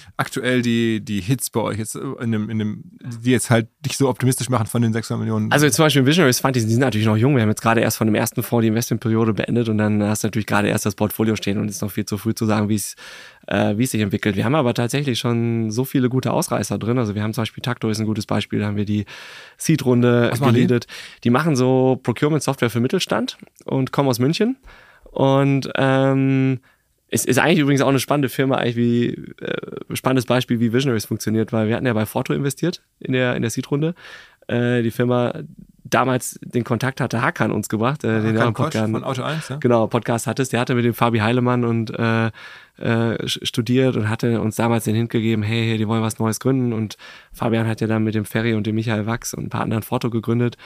die Hits bei euch jetzt die jetzt halt dich so optimistisch machen von den 600 Millionen? Also zum Beispiel Visionaries Fund, die sind natürlich noch jung. Wir haben jetzt gerade erst von dem ersten Fonds die Investmentperiode beendet und dann hast du natürlich gerade erst das Portfolio stehen und es ist noch viel zu früh zu sagen, wie es sich entwickelt. Wir haben aber tatsächlich schon so viele gute Ausreißer drin. Also wir haben zum Beispiel Tacto ist ein gutes Beispiel, da haben wir die Seed-Runde geleadet. Die machen so Procurement-Software für Mittelstand und kommen aus München. Und es ist eigentlich übrigens auch eine spannende Firma, spannendes Beispiel, wie Visionaries funktioniert, weil wir hatten ja bei Forto investiert in der Seed-Runde. Die Firma damals den Kontakt hatte Hakan uns gebracht, den Hakan Podcast von Auto 1, ja? Genau, Podcast hattest. Der hatte mit dem Fabi Heilemann und studiert und hatte uns damals den Hint gegeben, hey, die wollen was Neues gründen. Und Fabian hat ja dann mit dem Ferry und dem Michael Wachs und ein paar anderen Forto gegründet.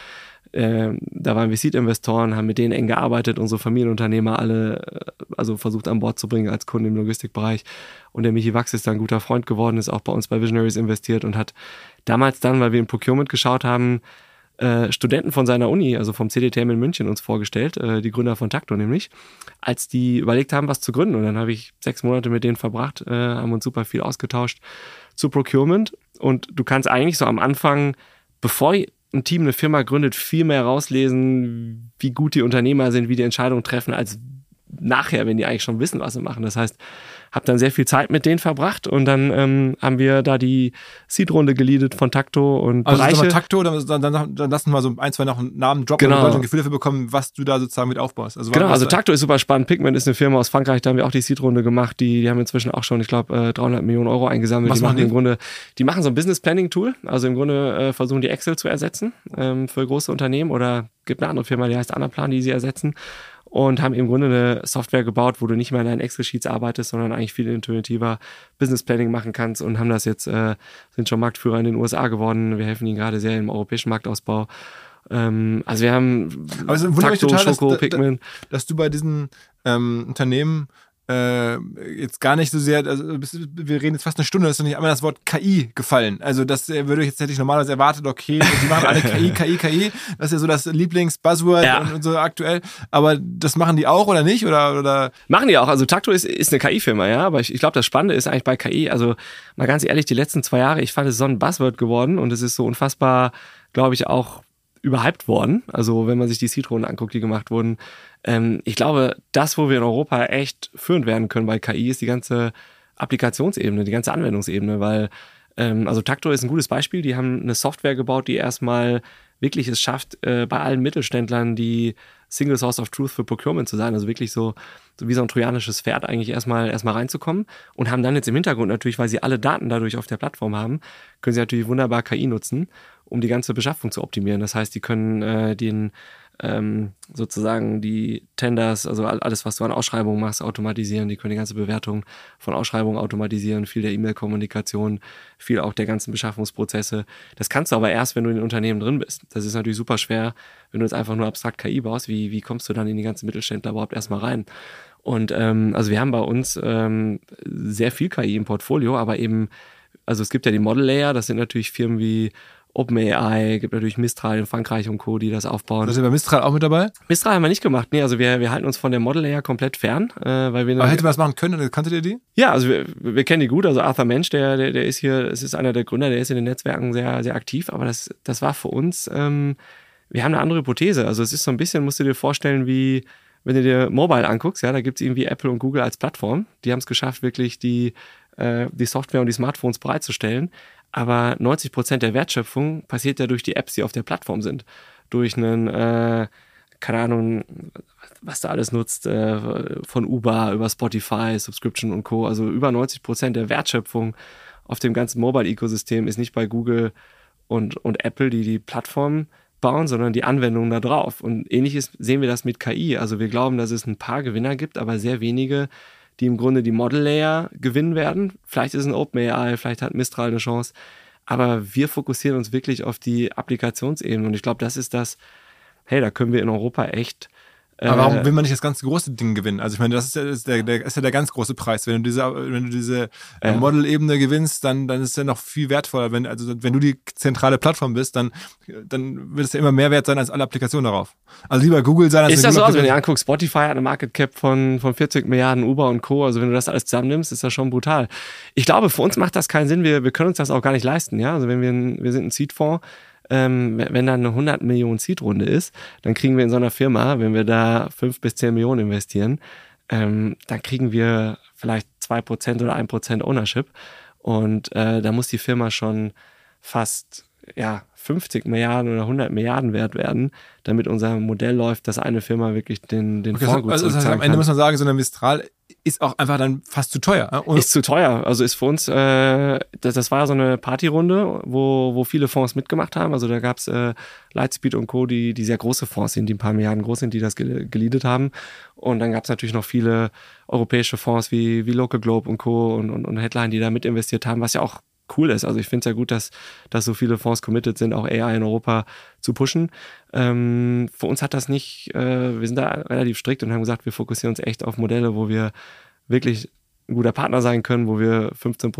Da waren wir Seed-Investoren, haben mit denen eng gearbeitet, unsere Familienunternehmer alle versucht an Bord zu bringen als Kunden im Logistikbereich. Und der Michi Wachs ist dann ein guter Freund geworden, ist auch bei uns bei Visionaries investiert und hat damals dann, weil wir in Procurement geschaut haben, Studenten von seiner Uni, also vom CDTM in München, uns vorgestellt, die Gründer von Tacto nämlich, als die überlegt haben, was zu gründen. Und dann habe ich 6 Monate mit denen verbracht, haben uns super viel ausgetauscht zu Procurement. Und du kannst eigentlich so am Anfang, bevor ein Team eine Firma gründet, viel mehr rauslesen, wie gut die Unternehmer sind, wie die Entscheidungen treffen, als nachher, wenn die eigentlich schon wissen, was sie machen. Das heißt, habe dann sehr viel Zeit mit denen verbracht und dann haben wir da die Seed-Runde geleadet von Tacto und also Bereiche. Also Tacto, dann lassen wir so ein, zwei noch einen Namen droppen, genau. Und Leute ein Gefühl dafür bekommen, was du da sozusagen mit aufbaust. Also Tacto ist super spannend. Pigment ist eine Firma aus Frankreich, da haben wir auch die Seed-Runde gemacht. Die haben inzwischen auch schon, ich glaube, 300 Millionen Euro eingesammelt. Was machen die? Die machen so ein Business-Planning-Tool. Also im Grunde versuchen die Excel zu ersetzen für große Unternehmen oder gibt eine andere Firma, die heißt Anaplan, die sie ersetzen. Und haben im Grunde eine Software gebaut, wo du nicht mehr in deinen Excel-Sheets arbeitest, sondern eigentlich viel intuitiver Business-Planning machen kannst und haben das jetzt, sind schon Marktführer in den USA geworden. Wir helfen ihnen gerade sehr im europäischen Marktausbau. Also wir haben Tacto, total, Schoko, Pigment. Dass du bei diesen Unternehmen jetzt gar nicht so sehr, also wir reden jetzt fast eine Stunde, ist noch nicht einmal das Wort KI gefallen. Also das hätte ich normalerweise erwartet, okay, die machen alle KI, das ist ja so das Lieblings-Buzzword und so aktuell, aber das machen die auch oder nicht? Oder? Machen die auch, also Tacto ist eine KI-Firma, ja, aber ich glaube, das Spannende ist eigentlich bei KI, also mal ganz ehrlich, die letzten 2 Jahre, ich fand es so ein Buzzword geworden und es ist so unfassbar, glaube ich, auch überhyped worden. Also wenn man sich die Seed-Runden anguckt, die gemacht wurden. Ich glaube, das, wo wir in Europa echt führend werden können bei KI, ist die ganze Applikationsebene, die ganze Anwendungsebene, weil also Tacto ist ein gutes Beispiel. Die haben eine Software gebaut, die erstmal wirklich es schafft, bei allen Mittelständlern die Single Source of Truth für Procurement zu sein. Also wirklich so wie so ein trojanisches Pferd eigentlich erstmal reinzukommen und haben dann jetzt im Hintergrund natürlich, weil sie alle Daten dadurch auf der Plattform haben, können sie natürlich wunderbar KI nutzen, um die ganze Beschaffung zu optimieren. Das heißt, die können sozusagen die Tenders, also alles, was du an Ausschreibungen machst, automatisieren. Die können die ganze Bewertung von Ausschreibungen automatisieren, viel der E-Mail-Kommunikation, viel auch der ganzen Beschaffungsprozesse. Das kannst du aber erst, wenn du in den Unternehmen drin bist. Das ist natürlich super schwer, wenn du jetzt einfach nur abstrakt KI baust. Wie kommst du dann in die ganzen Mittelständler überhaupt erstmal rein? Und also wir haben bei uns sehr viel KI im Portfolio, aber eben, also es gibt ja die Model Layer, das sind natürlich Firmen wie OpenAI, gibt natürlich Mistral in Frankreich und Co., die das aufbauen. Da sind wir Mistral auch mit dabei? Mistral haben wir nicht gemacht. Nee, also wir halten uns von der Model Layer komplett fern. Weil wir aber hätte man das machen können? Kanntet ihr die? Ja, also wir kennen die gut. Also Arthur Mensch, der ist hier, es ist einer der Gründer, der ist in den Netzwerken sehr, sehr aktiv. Aber das war für uns, wir haben eine andere Hypothese. Also es ist so ein bisschen, musst du dir vorstellen, wie wenn du dir Mobile anguckst, ja, da gibt es irgendwie Apple und Google als Plattform. Die haben es geschafft, wirklich die Software und die Smartphones bereitzustellen. Aber 90% der Wertschöpfung passiert ja durch die Apps, die auf der Plattform sind. Durch einen, keine Ahnung, was da alles nutzt, von Uber über Spotify, Subscription und Co. Also über 90% der Wertschöpfung auf dem ganzen Mobile-Ökosystem ist nicht bei Google und Apple, die Plattform bauen, sondern die Anwendungen da drauf. Und ähnliches sehen wir das mit KI. Also wir glauben, dass es ein paar Gewinner gibt, aber sehr wenige, die im Grunde die Model Layer gewinnen werden. Vielleicht ist ein OpenAI, vielleicht hat Mistral eine Chance, aber wir fokussieren uns wirklich auf die Applikationsebene und ich glaube, das ist das, hey, da können wir in Europa echt Aber warum will man nicht das ganze große Ding gewinnen? Also ich meine, das ist ja der ganz große Preis. Wenn du diese Model-Ebene gewinnst, dann ist es ja noch viel wertvoller. Wenn du die zentrale Plattform bist, dann wird es ja immer mehr wert sein als alle Applikationen darauf. Also lieber Google sein als ist das so? Also wenn du anguckst, Spotify hat eine Market Cap von 40 Milliarden, Uber und Co. Also wenn du das alles zusammennimmst, ist das schon brutal. Ich glaube, für uns macht das keinen Sinn. Wir können uns das auch gar nicht leisten. Ja? Also wenn wir sind ein Seed-Fonds, wenn dann eine 100 Millionen Seed-Runde ist, dann kriegen wir in so einer Firma, wenn wir da 5 bis 10 Millionen investieren, dann kriegen wir vielleicht 2% oder 1% Ownership. Und da muss die Firma schon fast 50 Milliarden oder 100 Milliarden wert werden, damit unser Modell läuft, dass eine Firma wirklich den Fonds gut also das heißt, am Ende muss man sagen, so eine Mistral ist auch einfach dann fast zu teuer. Ist zu teuer. Also ist für uns, das war so eine Partyrunde, wo viele Fonds mitgemacht haben. Also da gab es Lightspeed und Co., die sehr große Fonds sind, die ein paar Milliarden groß sind, die das geleadet haben. Und dann gab es natürlich noch viele europäische Fonds wie Local Globe und Co. und Headline, die da mit investiert haben, was ja auch cool ist. Also ich finde es ja gut, dass so viele Fonds committed sind, auch AI in Europa zu pushen. Für uns hat das nicht, wir sind da relativ strikt und haben gesagt, wir fokussieren uns echt auf Modelle, wo wir wirklich ein guter Partner sein können, wo wir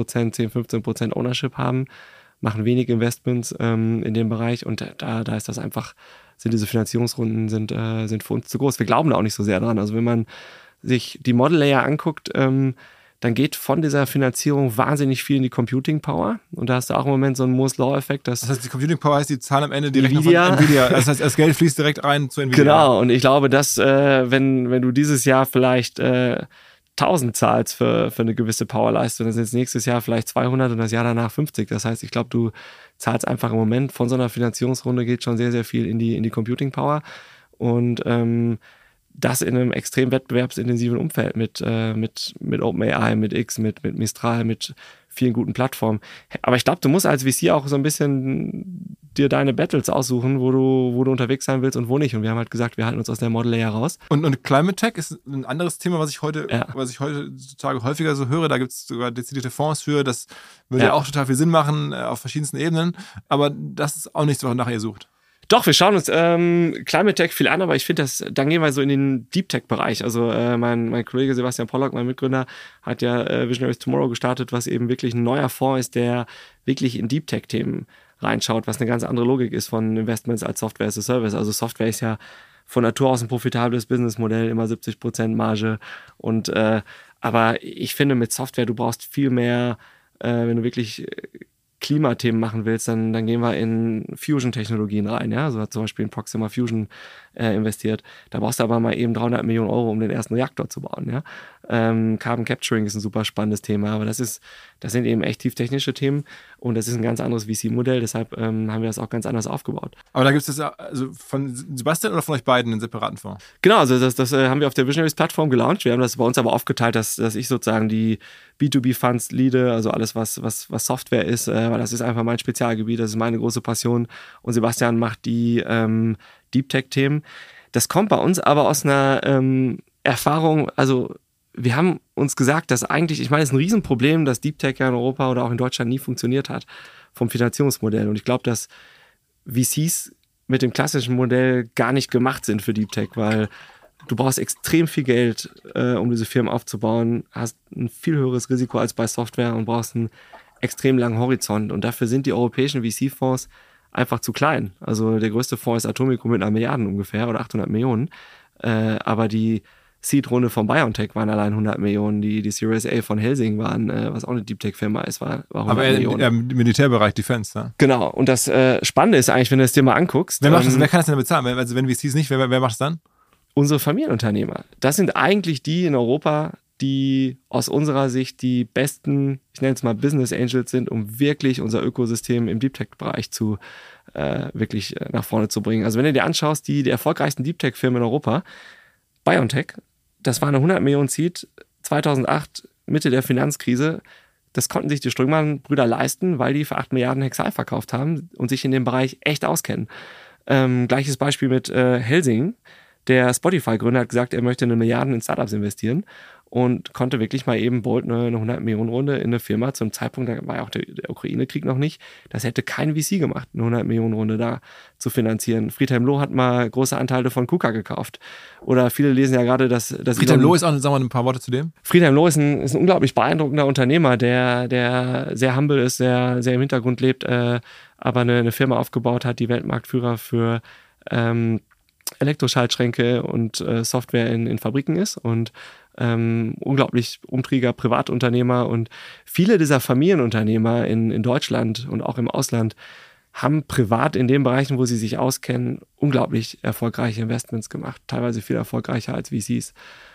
15% Ownership haben, machen wenig Investments in dem Bereich und da ist das einfach, sind diese Finanzierungsrunden sind für uns zu groß. Wir glauben da auch nicht so sehr dran. Also wenn man sich die Model Layer anguckt, dann geht von dieser Finanzierung wahnsinnig viel in die Computing Power. Und da hast du auch im Moment so einen Moore's Law-Effekt. Das heißt, die Computing Power heißt, die zahlen am Ende direkt von Nvidia. Das heißt, das Geld fließt direkt rein zu Nvidia. Genau, und ich glaube, dass wenn du dieses Jahr vielleicht 1000 zahlst für eine gewisse Powerleistung, dann sind es nächstes Jahr vielleicht 200 und das Jahr danach 50. Das heißt, ich glaube, du zahlst einfach im Moment von so einer Finanzierungsrunde geht schon sehr, sehr viel in die Computing Power. Und das in einem extrem wettbewerbsintensiven Umfeld mit OpenAI, mit X, mit Mistral, mit vielen guten Plattformen. Aber ich glaube, du musst als VC auch so ein bisschen dir deine Battles aussuchen, wo du unterwegs sein willst und wo nicht. Und wir haben halt gesagt, wir halten uns aus der Model Layer raus. Und Climate Tech ist ein anderes Thema, was ich heutzutage häufiger so höre. Da gibt es sogar dezidierte Fonds für. Das würde ja auch total viel Sinn machen auf verschiedensten Ebenen. Aber das ist auch nichts, was nachher ihr sucht. Doch, wir schauen uns Climate Tech viel an, aber ich finde, dann gehen wir so in den Deep Tech-Bereich. Also mein Kollege Sebastian Pollock, mein Mitgründer, hat ja Visionaries Tomorrow gestartet, was eben wirklich ein neuer Fonds ist, der wirklich in Deep Tech-Themen reinschaut, was eine ganz andere Logik ist von Investments als Software as a Service. Also Software ist ja von Natur aus ein profitables Businessmodell, immer 70% Marge. Und aber ich finde, mit Software, du brauchst viel mehr, wenn du wirklich Klimathemen machen willst, dann gehen wir in Fusion-Technologien rein. Ja? So hat zum Beispiel in Proxima Fusion investiert. Da brauchst du aber mal eben 300 Millionen Euro, um den ersten Reaktor zu bauen. Ja? Carbon Capturing ist ein super spannendes Thema, aber das sind eben echt tieftechnische Themen und das ist ein ganz anderes VC-Modell, deshalb haben wir das auch ganz anders aufgebaut. Aber da gibt es das also von Sebastian oder von euch beiden einen separaten Fonds? Genau, also das haben wir auf der Visionaries-Plattform gelauncht. Wir haben das bei uns aber aufgeteilt, dass ich sozusagen die B2B-Funds leade, also alles, was Software ist, weil das ist einfach mein Spezialgebiet, das ist meine große Passion und Sebastian macht die Deep Tech-Themen. Das kommt bei uns aber aus einer Erfahrung, also wir haben uns gesagt, dass eigentlich, ich meine, es ist ein Riesenproblem, dass Deep Tech ja in Europa oder auch in Deutschland nie funktioniert hat vom Finanzierungsmodell. Und ich glaube, dass VCs mit dem klassischen Modell gar nicht gemacht sind für Deep Tech, weil du brauchst extrem viel Geld, um diese Firmen aufzubauen, hast ein viel höheres Risiko als bei Software und brauchst einen extrem langen Horizont. Und dafür sind die europäischen VC-Fonds einfach zu klein. Also der größte Fonds ist Atomico mit 1 Milliarde ungefähr oder 800 Millionen. Aber die Seed-Runde von BioNTech waren allein 100 Millionen. Die Series A von Helsing waren, was auch eine Deep-Tech-Firma ist, war 100 Millionen. Aber im Militärbereich, Defense, ja? Genau. Und das Spannende ist eigentlich, wenn du es dir mal anguckst. Wer kann das denn bezahlen? Also wenn VCs nicht, wer macht es dann? Unsere Familienunternehmer. Das sind eigentlich die in Europa, die aus unserer Sicht die besten, ich nenne es mal Business Angels sind, um wirklich unser Ökosystem im Deep Tech-Bereich zu wirklich nach vorne zu bringen. Also wenn du dir anschaust, die erfolgreichsten Deep Tech-Firmen in Europa, BioNTech, das war eine 100 Millionen Seed 2008, Mitte der Finanzkrise. Das konnten sich die Strüngmann-Brüder leisten, weil die für 8 Milliarden Hexal verkauft haben und sich in dem Bereich echt auskennen. Gleiches Beispiel mit Helsing. Der Spotify-Gründer hat gesagt, er möchte 1 Milliarde in Startups investieren und konnte wirklich mal eben bold eine 100 Millionen Runde in eine Firma zum Zeitpunkt, da war ja auch der Ukraine-Krieg noch nicht, das hätte kein VC gemacht, eine 100 Millionen Runde da zu finanzieren. Friedhelm Loh hat mal große Anteile von KUKA gekauft. Oder viele lesen ja gerade, dass Friedhelm Loh ist auch, sagen wir mal ein paar Worte zu dem. Friedhelm Loh ist ein unglaublich beeindruckender Unternehmer, der sehr humble ist, sehr im Hintergrund lebt, aber eine Firma aufgebaut hat, die Weltmarktführer für Elektroschaltschränke und Software in Fabriken ist und unglaublich umtriebiger Privatunternehmer. Und viele dieser Familienunternehmer in Deutschland und auch im Ausland haben privat in den Bereichen, wo sie sich auskennen, unglaublich erfolgreiche Investments gemacht, teilweise viel erfolgreicher als VCs.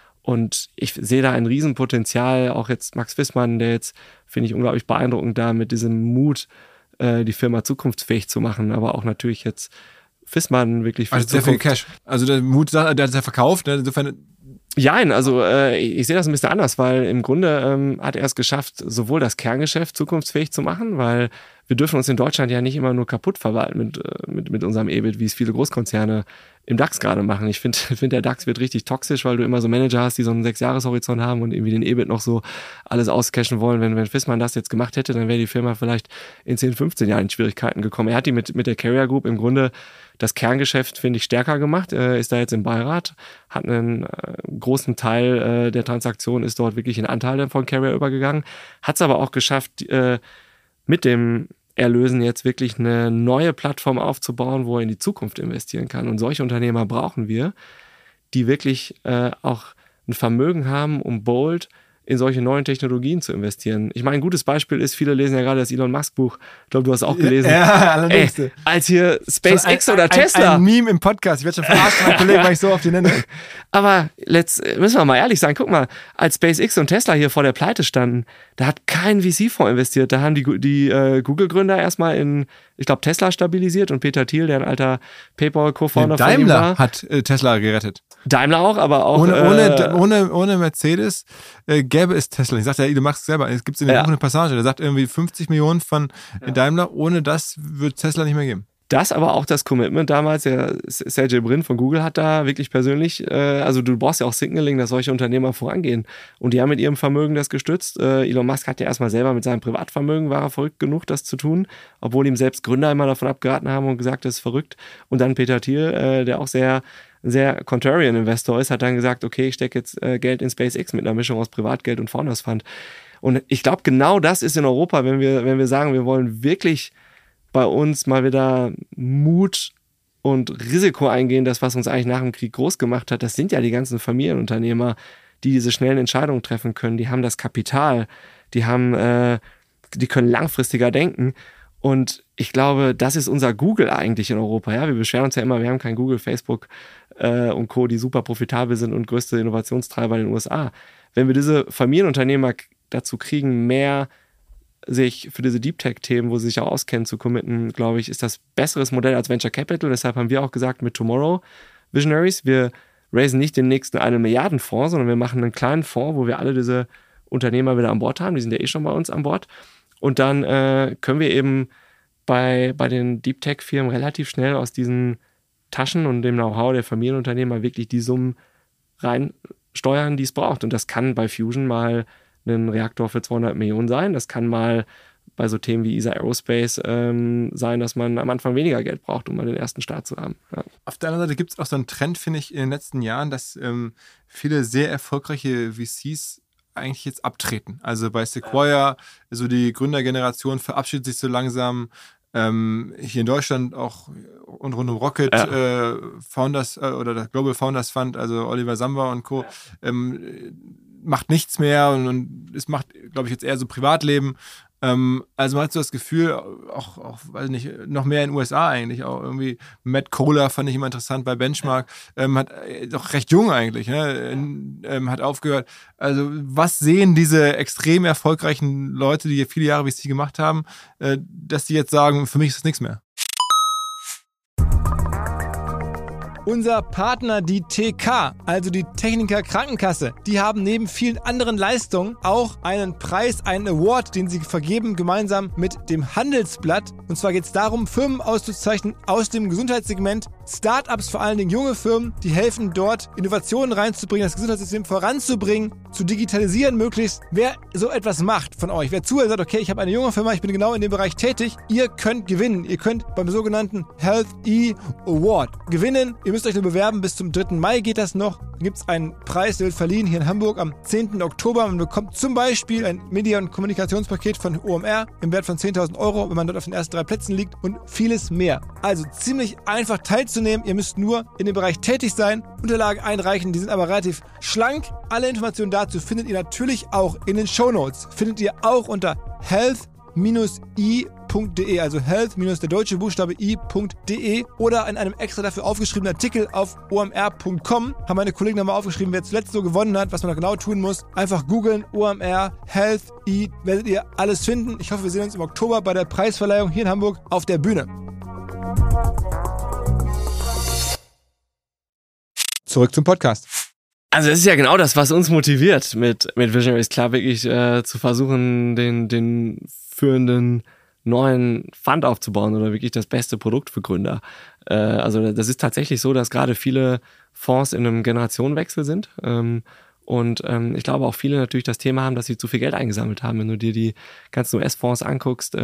Und ich sehe da ein Riesenpotenzial, auch jetzt Max Fissmann, der jetzt, finde ich, unglaublich beeindruckend da mit diesem Mut, die Firma zukunftsfähig zu machen, aber auch natürlich jetzt Fissmann wirklich für also sehr viel Cash. Also der Mut, der hat es ja verkauft, ne? Insofern. Jein, also ich sehe das ein bisschen anders, weil im Grunde hat er es geschafft, sowohl das Kerngeschäft zukunftsfähig zu machen, weil wir dürfen uns in Deutschland ja nicht immer nur kaputt verwalten mit unserem EBIT, wie es viele Großkonzerne im DAX gerade machen. Ich finde, der DAX wird richtig toxisch, weil du immer so Manager hast, die so einen 6-Jahres-Horizont haben und irgendwie den EBIT noch so alles auscashen wollen. Wenn Fissmann das jetzt gemacht hätte, dann wäre die Firma vielleicht in 10, 15 Jahren in Schwierigkeiten gekommen. Er hat die mit der Carrier Group im Grunde das Kerngeschäft, finde ich, stärker gemacht, ist da jetzt im Beirat, hat einen großen Teil der Transaktion, ist dort wirklich in Anteile von Carrier übergegangen, hat es aber auch geschafft, mit dem Erlösen jetzt wirklich eine neue Plattform aufzubauen, wo er in die Zukunft investieren kann. Und solche Unternehmer brauchen wir, die wirklich auch ein Vermögen haben, um bold in solche neuen Technologien zu investieren. Ich meine, ein gutes Beispiel ist, viele lesen ja gerade das Elon Musk Buch. Ich glaube, du hast auch gelesen. Ja, allerdings. Als hier SpaceX oder Tesla. Ein Meme im Podcast. Ich werde schon verarscht von meinen Kollegen, weil ich so auf die nenne. Aber müssen wir mal ehrlich sein, guck mal, als SpaceX und Tesla hier vor der Pleite standen, da hat kein VC-Fonds investiert. Da haben die Google-Gründer erstmal in, ich glaube, Tesla stabilisiert und Peter Thiel, der ein alter PayPal-Co-Founder von ihm war. Daimler hat Tesla gerettet. Daimler auch, aber auch... Ohne Mercedes gäbe es Tesla. Ich sagte ja, Elon Musk selber, es gibt in dem Buch eine Passage, der sagt irgendwie 50 Millionen von Daimler, ohne das wird Tesla nicht mehr geben. Das aber auch das Commitment damals, der Sergey Brin von Google hat da wirklich persönlich, also du brauchst ja auch Signaling, dass solche Unternehmer vorangehen. Und die haben mit ihrem Vermögen das gestützt. Elon Musk hat ja erstmal selber mit seinem Privatvermögen, war er verrückt genug, das zu tun, obwohl ihm selbst Gründer immer davon abgeraten haben und gesagt, das ist verrückt. Und dann Peter Thiel, der auch sehr contrarian Investor ist, hat dann gesagt, okay, ich stecke jetzt Geld in SpaceX mit einer Mischung aus Privatgeld und Founders Fund. Und ich glaube, genau das ist in Europa, wenn wir sagen, wir wollen wirklich bei uns mal wieder Mut und Risiko eingehen, das, was uns eigentlich nach dem Krieg groß gemacht hat, das sind ja die ganzen Familienunternehmer, die diese schnellen Entscheidungen treffen können, die haben das Kapital, die können langfristiger denken. Und ich glaube, das ist unser Google eigentlich in Europa. Ja, wir beschweren uns ja immer, wir haben kein Google, Facebook und Co., die super profitabel sind und größte Innovationstreiber in den USA. Wenn wir diese Familienunternehmer dazu kriegen, mehr sich für diese Deep Tech-Themen, wo sie sich auch auskennen, zu committen, glaube ich, ist das besseres Modell als Venture Capital. Deshalb haben wir auch gesagt, mit Tomorrow Visionaries, wir raisen nicht den nächsten 1 Milliarden Fonds, sondern wir machen einen kleinen Fonds, wo wir alle diese Unternehmer wieder an Bord haben. Die sind ja eh schon bei uns an Bord. Und dann können wir eben bei den Deep Tech-Firmen relativ schnell aus diesen Taschen und dem Know-how der Familienunternehmer wirklich die Summen reinsteuern, die es braucht. Und das kann bei Fusion mal ein Reaktor für 200 Millionen sein. Das kann mal bei so Themen wie ESA Aerospace sein, dass man am Anfang weniger Geld braucht, um mal den ersten Start zu haben. Ja. Auf der anderen Seite gibt es auch so einen Trend, finde ich, in den letzten Jahren, dass viele sehr erfolgreiche VCs eigentlich jetzt abtreten. Also bei Sequoia, so die Gründergeneration verabschiedet sich so langsam. Hier in Deutschland auch und rund um Rocket, Founders oder der Global Founders Fund, also Oliver Samba und Co., macht nichts mehr und es macht, glaube ich, jetzt eher so Privatleben. Also man hat so das Gefühl, auch weiß nicht, noch mehr in den USA eigentlich, auch irgendwie Matt Kohler fand ich immer interessant bei Benchmark, hat doch recht jung eigentlich, ne? Hat aufgehört. Also was sehen diese extrem erfolgreichen Leute, die viele Jahre VC gemacht haben, dass die jetzt sagen, für mich ist das nichts mehr? Unser Partner, die TK, also die Techniker Krankenkasse, die haben neben vielen anderen Leistungen auch einen Preis, einen Award, den sie vergeben, gemeinsam mit dem Handelsblatt. Und zwar geht es darum, Firmen auszuzeichnen aus dem Gesundheitssegment, Startups, vor allen Dingen junge Firmen, die helfen dort, Innovationen reinzubringen, das Gesundheitssystem voranzubringen, zu digitalisieren möglichst. Wer so etwas macht von euch, wer zuhört und sagt, okay, ich habe eine junge Firma, ich bin genau in dem Bereich tätig, ihr könnt gewinnen. Ihr könnt beim sogenannten Health E Award gewinnen. Ihr müsst euch nur bewerben, bis zum 3. Mai geht das noch. Da gibt es einen Preis, der wird verliehen hier in Hamburg am 10. Oktober. Man bekommt zum Beispiel ein Media- und Kommunikationspaket von OMR im Wert von 10.000 €, wenn man dort auf den ersten 3 Plätzen liegt und vieles mehr. Also ziemlich einfach teilzunehmen. Ihr müsst nur in dem Bereich tätig sein, Unterlagen einreichen, die sind aber relativ schlank. Alle Informationen dazu findet ihr natürlich auch in den Shownotes. Findet ihr auch unter health-i.de, also health- der deutsche Buchstabe i.de oder in einem extra dafür aufgeschriebenen Artikel auf omr.com haben meine Kollegen nochmal aufgeschrieben, wer zuletzt so gewonnen hat, was man da genau tun muss. Einfach googeln, OMR, Health E, werdet ihr alles finden. Ich hoffe, wir sehen uns im Oktober bei der Preisverleihung hier in Hamburg auf der Bühne. Zurück zum Podcast. Also es ist ja genau das, was uns motiviert mit Visionaries Club, wirklich zu versuchen, den führenden neuen Fund aufzubauen oder wirklich das beste Produkt für Gründer. Also das ist tatsächlich so, dass gerade viele Fonds in einem Generationenwechsel sind. Ich glaube auch viele natürlich das Thema haben, dass sie zu viel Geld eingesammelt haben. Wenn du dir die ganzen US-Fonds anguckst,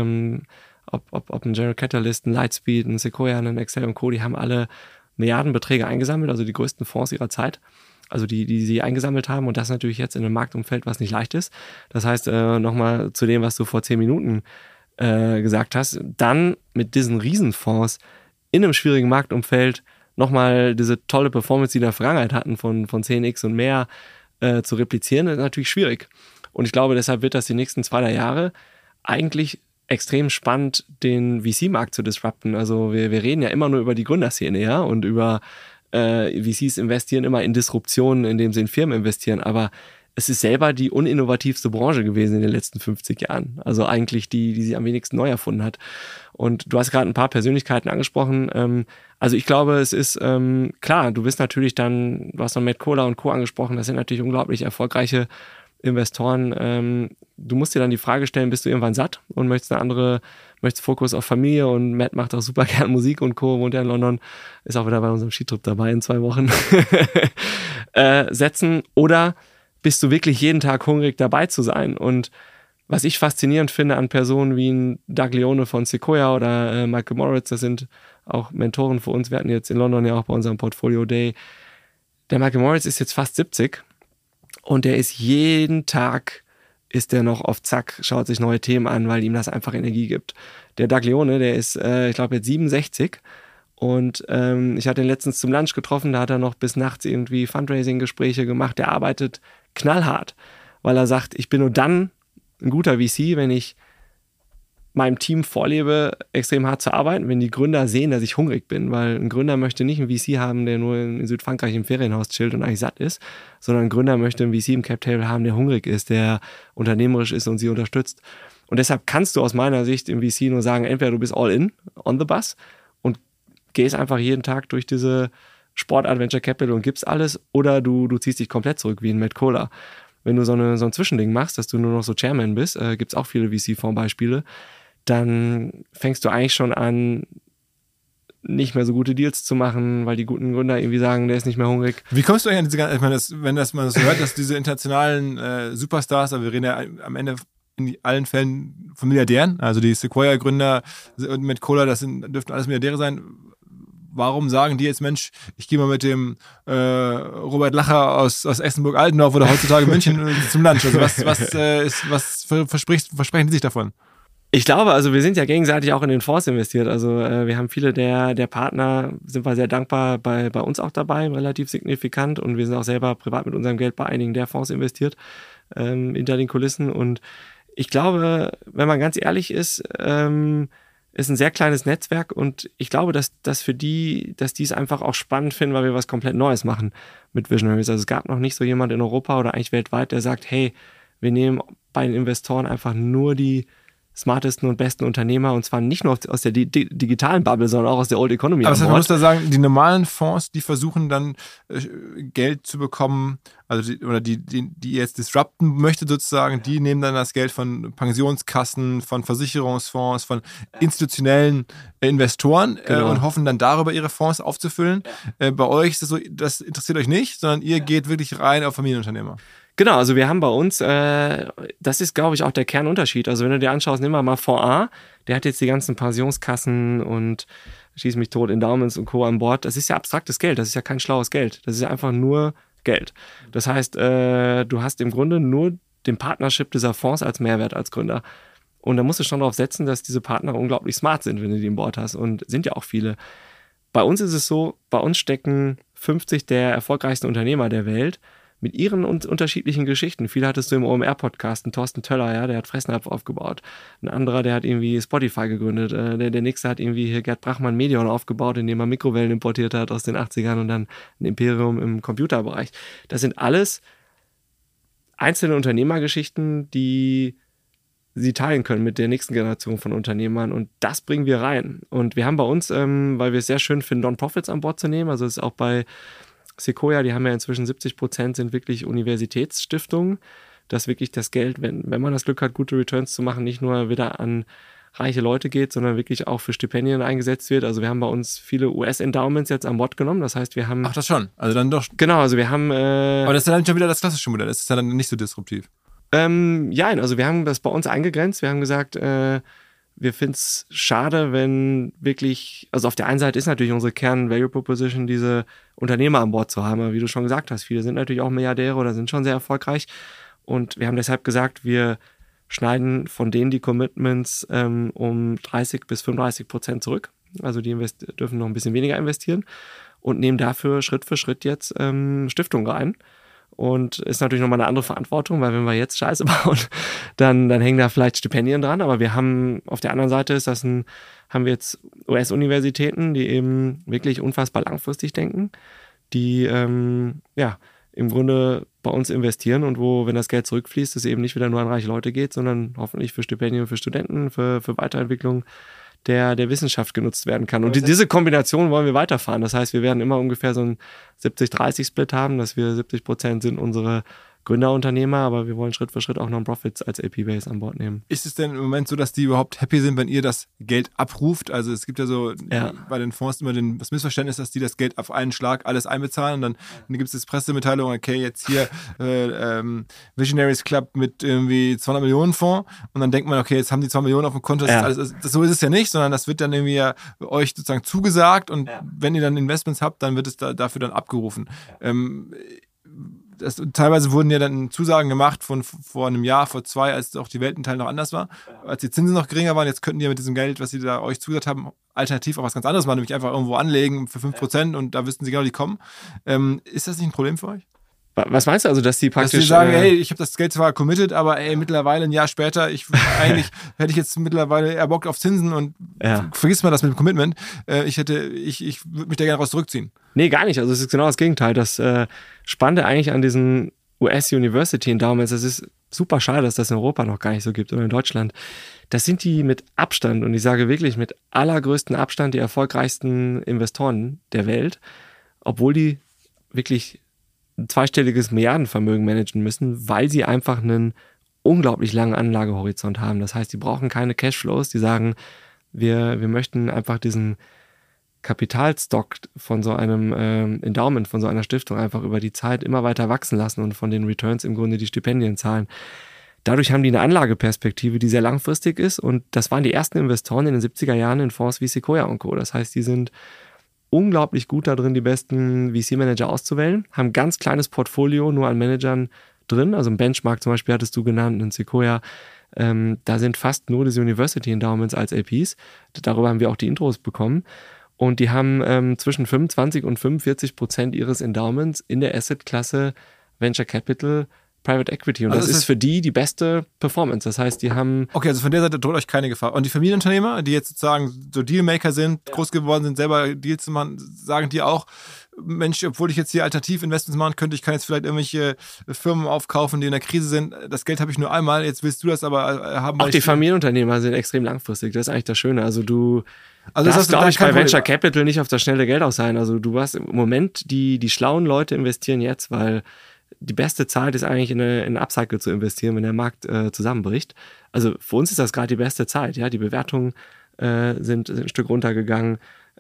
ob ein General Catalyst, ein Lightspeed, ein Sequoia, ein Excel und Co., die haben alle Milliardenbeträge eingesammelt, also die größten Fonds ihrer Zeit. Also die sie eingesammelt haben und das natürlich jetzt in einem Marktumfeld, was nicht leicht ist. Das heißt, nochmal zu dem, was du vor 10 Minuten gesagt hast, dann mit diesen Riesenfonds in einem schwierigen Marktumfeld nochmal diese tolle Performance, die in der Vergangenheit hatten, von 10x und mehr zu replizieren, ist natürlich schwierig. Und ich glaube, deshalb wird das die nächsten 2-3 Jahre eigentlich extrem spannend, den VC-Markt zu disrupten. Also wir reden ja immer nur über die Gründerszene, ja, und über VCs investieren immer in Disruptionen, indem sie in Firmen investieren, aber es ist selber die uninnovativste Branche gewesen in den letzten 50 Jahren. Also eigentlich die sie am wenigsten neu erfunden hat. Und du hast gerade ein paar Persönlichkeiten angesprochen. Also ich glaube, es ist klar, du bist natürlich dann, du hast noch Matt Kohler und Co. angesprochen, das sind natürlich unglaublich erfolgreiche Investoren. Du musst dir dann die Frage stellen, bist du irgendwann satt und möchtest Fokus auf Familie, und Matt macht auch super gern Musik und Co., wohnt ja in London, ist auch wieder bei unserem Skitrip dabei in 2 Wochen, setzen, oder bist du wirklich jeden Tag hungrig dabei zu sein? Und was ich faszinierend finde an Personen wie ein Doug Leone von Sequoia oder Michael Moritz, das sind auch Mentoren für uns, wir hatten jetzt in London ja auch bei unserem Portfolio Day, der Michael Moritz ist jetzt fast 70 und der ist jeden Tag ist der noch auf Zack, schaut sich neue Themen an, weil ihm das einfach Energie gibt. Der Doug Leone, der ist, ich glaube, jetzt 67 und ich hatte ihn letztens zum Lunch getroffen, da hat er noch bis nachts irgendwie Fundraising-Gespräche gemacht. Der arbeitet knallhart, weil er sagt, ich bin nur dann ein guter VC, wenn ich meinem Team vorlebe, extrem hart zu arbeiten, wenn die Gründer sehen, dass ich hungrig bin, weil ein Gründer möchte nicht einen VC haben, der nur in Südfrankreich im Ferienhaus chillt und eigentlich satt ist, sondern ein Gründer möchte einen VC im Cap-Table haben, der hungrig ist, der unternehmerisch ist und sie unterstützt. Und deshalb kannst du aus meiner Sicht im VC nur sagen, entweder du bist all in, on the bus und gehst einfach jeden Tag durch diese Sport Adventure Capital und gibst alles, oder du ziehst dich komplett zurück, wie ein Matt Kohler. Wenn du so ein Zwischending machst, dass du nur noch so Chairman bist, gibt es auch viele VC-Fonds-Beispiele, dann fängst du eigentlich schon an, nicht mehr so gute Deals zu machen, weil die guten Gründer irgendwie sagen, der ist nicht mehr hungrig. Wie kommst du eigentlich an diese ganzen, ich meine, wenn man das so hört, dass diese internationalen Superstars, aber wir reden ja am Ende in allen Fällen von Milliardären, also die Sequoia-Gründer und mit Kohler, dürften alles Milliardäre sein. Warum sagen die jetzt, Mensch, ich gehe mal mit dem Robert Lacher aus Essenburg-Altendorf oder heutzutage München zum Lunch? Also was versprechen die sich davon? Ich glaube, also wir sind ja gegenseitig auch in den Fonds investiert. Also wir haben viele der Partner, sind wir sehr dankbar, bei uns auch dabei, relativ signifikant. Und wir sind auch selber privat mit unserem Geld bei einigen der Fonds investiert, hinter den Kulissen. Und ich glaube, wenn man ganz ehrlich ist ein sehr kleines Netzwerk, und ich glaube, dass die es einfach auch spannend finden, weil wir was komplett Neues machen mit Visionaries. Also es gab noch nicht so jemand in Europa oder eigentlich weltweit, der sagt, hey, wir nehmen bei den Investoren einfach nur die smartesten und besten Unternehmer und zwar nicht nur aus der digitalen Bubble, sondern auch aus der Old Economy. Aber man muss da sagen, die normalen Fonds, die versuchen dann Geld zu bekommen, also die jetzt disrupten möchte sozusagen, die nehmen dann das Geld von Pensionskassen, von Versicherungsfonds, von institutionellen Investoren und hoffen dann darüber ihre Fonds aufzufüllen. Bei euch ist das so, das interessiert euch nicht, sondern ihr geht wirklich rein auf Familienunternehmer. Genau, also wir haben bei uns, das ist, glaube ich, auch der Kernunterschied. Also wenn du dir anschaust, nimm mal Fonds A, der hat jetzt die ganzen Pensionskassen und schieß mich tot, Endowments und Co. an Bord. Das ist ja abstraktes Geld, das ist ja kein schlaues Geld. Das ist ja einfach nur Geld. Das heißt, du hast im Grunde nur den Partnership dieser Fonds als Mehrwert als Gründer. Und da musst du schon darauf setzen, dass diese Partner unglaublich smart sind, wenn du die an Bord hast. Und sind ja auch viele. Bei uns ist es so, bei uns stecken 50 der erfolgreichsten Unternehmer der Welt mit ihren unterschiedlichen Geschichten. Viele hattest du im OMR-Podcast, einen Thorsten Töller, ja, der hat Fressnapf aufgebaut. Ein anderer, der hat irgendwie Spotify gegründet. Der nächste hat irgendwie hier Gerd Brachmann Medion aufgebaut, indem er Mikrowellen importiert hat aus den 80ern und dann ein Imperium im Computerbereich. Das sind alles einzelne Unternehmergeschichten, die sie teilen können mit der nächsten Generation von Unternehmern und das bringen wir rein. Und wir haben bei uns, weil wir es sehr schön finden, Non-Profits an Bord zu nehmen, also es ist auch bei Sequoia, die haben ja inzwischen 70% sind wirklich Universitätsstiftungen, dass wirklich das Geld, wenn man das Glück hat, gute Returns zu machen, nicht nur wieder an reiche Leute geht, sondern wirklich auch für Stipendien eingesetzt wird. Also wir haben bei uns viele US-Endowments jetzt an Bord genommen, das heißt, wir haben... Ach, das schon, also dann doch... Genau, also wir haben... Aber das ist dann schon wieder das klassische Modell, das ist dann nicht so disruptiv. Ja, also wir haben das bei uns eingegrenzt, wir haben gesagt, wir finden es schade, wenn wirklich, also auf der einen Seite ist natürlich unsere Kern-Value-Proposition, diese Unternehmer an Bord zu haben, aber wie du schon gesagt hast, viele sind natürlich auch Milliardäre oder sind schon sehr erfolgreich und wir haben deshalb gesagt, wir schneiden von denen die Commitments um 30-35% zurück, also die dürfen noch ein bisschen weniger investieren und nehmen dafür Schritt für Schritt jetzt Stiftungen rein. Und ist natürlich nochmal eine andere Verantwortung, weil wenn wir jetzt Scheiße bauen, dann hängen da vielleicht Stipendien dran. Aber wir haben auf der anderen Seite haben wir jetzt US-Universitäten, die eben wirklich unfassbar langfristig denken, die im Grunde bei uns investieren und wo, wenn das Geld zurückfließt, es eben nicht wieder nur an reiche Leute geht, sondern hoffentlich für Stipendien für Studenten, für Weiterentwicklung der Wissenschaft genutzt werden kann. Und diese Kombination wollen wir weiterfahren. Das heißt, wir werden immer ungefähr so einen 70-30-Split haben, dass wir 70% sind unsere Gründerunternehmer, aber wir wollen Schritt für Schritt auch Non-Profits als LP-Base an Bord nehmen. Ist es denn im Moment so, dass die überhaupt happy sind, wenn ihr das Geld abruft? Also es gibt ja so bei den Fonds immer das Missverständnis, dass die das Geld auf einen Schlag alles einbezahlen und dann gibt es das Pressemitteilung, okay, jetzt hier Visionaries Club mit irgendwie 200 Millionen Fonds und dann denkt man, okay, jetzt haben die 2 Millionen auf dem Konto. So ist es ja nicht, sondern das wird dann irgendwie ja euch sozusagen zugesagt und wenn ihr dann Investments habt, dann wird es dafür dann abgerufen. Teilweise wurden ja dann Zusagen gemacht von vor einem Jahr, vor 2, als auch die Welt ein Teil noch anders war. Als die Zinsen noch geringer waren, jetzt könnten die ja mit diesem Geld, was sie da euch zugesagt haben, alternativ auch was ganz anderes machen, nämlich einfach irgendwo anlegen für 5% und da wüssten sie genau, die kommen. Ist das nicht ein Problem für euch? Was meinst du? Also, dass die praktisch... Dass die sagen, hey, ich habe das Geld zwar committed, aber mittlerweile ein Jahr später, hätte ich jetzt mittlerweile eher Bock auf Zinsen und vergiss mal das mit dem Commitment. Ich würde mich da gerne raus zurückziehen. Nee, gar nicht. Also es ist genau das Gegenteil. Das Spannende eigentlich an diesen US-University Endowments, es ist super schade, dass das in Europa noch gar nicht so gibt oder in Deutschland. Das sind die mit Abstand, und ich sage wirklich mit allergrößten Abstand, die erfolgreichsten Investoren der Welt, obwohl die wirklich ein zweistelliges Milliardenvermögen managen müssen, weil sie einfach einen unglaublich langen Anlagehorizont haben. Das heißt, die brauchen keine Cashflows, die sagen, wir möchten einfach diesen Kapitalstock von so einem Endowment, von so einer Stiftung einfach über die Zeit immer weiter wachsen lassen und von den Returns im Grunde die Stipendien zahlen. Dadurch haben die eine Anlageperspektive, die sehr langfristig ist und das waren die ersten Investoren in den 70er Jahren in Fonds wie Sequoia und Co. Das heißt, die sind unglaublich gut da drin, die besten VC-Manager auszuwählen, haben ein ganz kleines Portfolio nur an Managern drin, also ein Benchmark zum Beispiel hattest du genannt, in Sequoia, da sind fast nur diese University Endowments als LPs, darüber haben wir auch die Intros bekommen und die haben zwischen 25% und 45% ihres Endowments in der Asset-Klasse Venture Capital Private Equity. Und das ist für die beste Performance. Das heißt, die haben... Okay, also von der Seite droht euch keine Gefahr. Und die Familienunternehmer, die jetzt sozusagen so Dealmaker sind, groß geworden sind, selber Deals zu machen, sagen die auch, Mensch, obwohl ich jetzt hier Alternativinvestments machen könnte, ich kann jetzt vielleicht irgendwelche Firmen aufkaufen, die in der Krise sind. Das Geld habe ich nur einmal, jetzt willst du das aber haben. Auch die Familienunternehmer sind extrem langfristig. Das ist eigentlich das Schöne. Also du das darfst, glaube ich, bei Venture Capital nicht auf das schnelle Geld aus sein. Also du hast im Moment, die schlauen Leute investieren jetzt, weil die beste Zeit ist eigentlich in einen Upcycle zu investieren, wenn der Markt zusammenbricht. Also für uns ist das gerade die beste Zeit. Ja? Die Bewertungen sind ein Stück runtergegangen.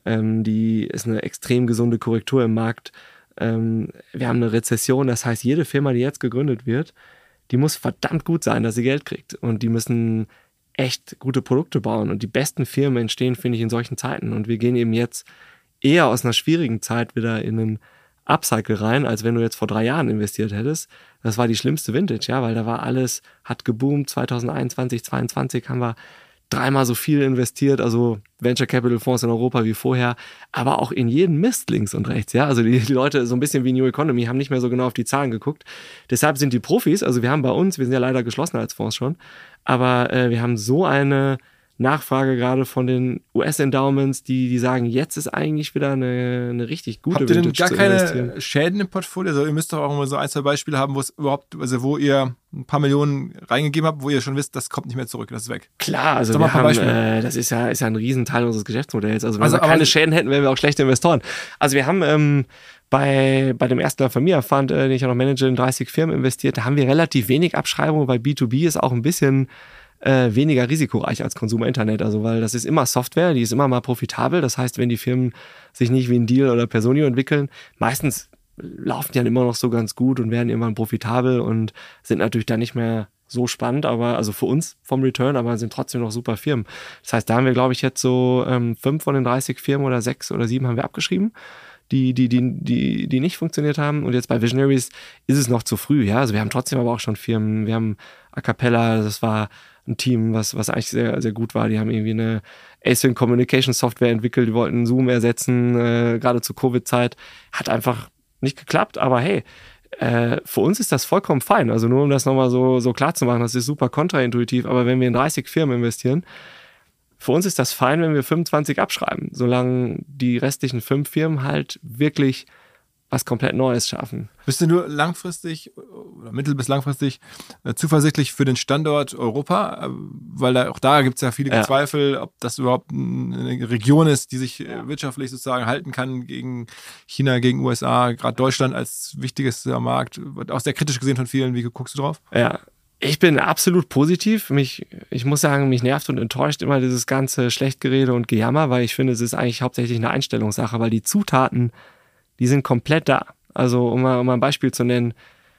Die ist eine extrem gesunde Korrektur im Markt. Wir haben eine Rezession. Das heißt, jede Firma, die jetzt gegründet wird, die muss verdammt gut sein, dass sie Geld kriegt. Und die müssen echt gute Produkte bauen. Und die besten Firmen entstehen, finde ich, in solchen Zeiten. Und wir gehen eben jetzt eher aus einer schwierigen Zeit wieder in einen Upcycle rein, als wenn du jetzt vor 3 Jahren investiert hättest. Das war die schlimmste Vintage, ja, weil da war alles, hat geboomt. 2021, 2022 haben wir 3-mal so viel investiert, also Venture Capital Fonds in Europa wie vorher, aber auch in jeden Mist links und rechts, ja. Also die Leute, so ein bisschen wie New Economy, haben nicht mehr so genau auf die Zahlen geguckt. Deshalb sind die Profis, also wir haben bei uns, wir sind ja leider geschlossen als Fonds schon, aber wir haben so eine Nachfrage gerade von den US-Endowments, die sagen, jetzt ist eigentlich wieder eine richtig gute Vintage. Habt ihr denn gar zu investieren. keine Schäden im Portfolio? Also ihr müsst doch auch mal so 1, 2 Beispiele haben, wo es überhaupt, also wo ihr ein paar Millionen reingegeben habt, wo ihr schon wisst, das kommt nicht mehr zurück, das ist weg. Klar, also wir haben, das ist ja ein Riesenteil unseres Geschäftsmodells. Also wenn wir keine Schäden hätten, wären wir auch schlechte Investoren. Also wir haben bei dem ersten Familia-Fund, den ich auch noch manage, in 30 Firmen investiert, da haben wir relativ wenig Abschreibungen, weil B2B ist auch ein bisschen weniger risikoreich als Konsumer-Internet, also weil das ist immer Software, die ist immer mal profitabel, das heißt, wenn die Firmen sich nicht wie ein Deal oder Personio entwickeln, meistens laufen die dann immer noch so ganz gut und werden irgendwann profitabel und sind natürlich dann nicht mehr so spannend, aber also für uns vom Return, aber sind trotzdem noch super Firmen. Das heißt, da haben wir, glaube ich, jetzt so 5 von den 30 Firmen oder 6 oder 7 haben wir abgeschrieben, die nicht funktioniert haben. Und jetzt bei Visionaries ist es noch zu früh, ja. Also wir haben trotzdem aber auch schon Firmen, wir haben A Cappella, das war ein Team, was eigentlich sehr, sehr gut war. Die haben irgendwie eine Async Communication Software entwickelt, die wollten Zoom ersetzen, gerade zur Covid-Zeit. Hat einfach nicht geklappt, aber hey, für uns ist das vollkommen fein. Also nur um das nochmal so klar zu machen, das ist super kontraintuitiv, aber wenn wir in 30 Firmen investieren, für uns ist das fein, wenn wir 25 abschreiben, solange die restlichen 5 Firmen halt wirklich was komplett Neues schaffen. Bist du nur langfristig oder mittel- bis langfristig zuversichtlich für den Standort Europa? Weil auch da gibt es ja viele Zweifel, ob das überhaupt eine Region ist, die sich wirtschaftlich sozusagen halten kann gegen China, gegen USA, gerade Deutschland als wichtigster Markt, wird auch sehr kritisch gesehen von vielen. Wie guckst du drauf? Ja, ich bin absolut positiv. Ich muss sagen, mich nervt und enttäuscht immer dieses ganze Schlechtgerede und Gejammer, weil ich finde, es ist eigentlich hauptsächlich eine Einstellungssache, weil die Zutaten, die sind komplett da. Also um mal ein Beispiel zu nennen,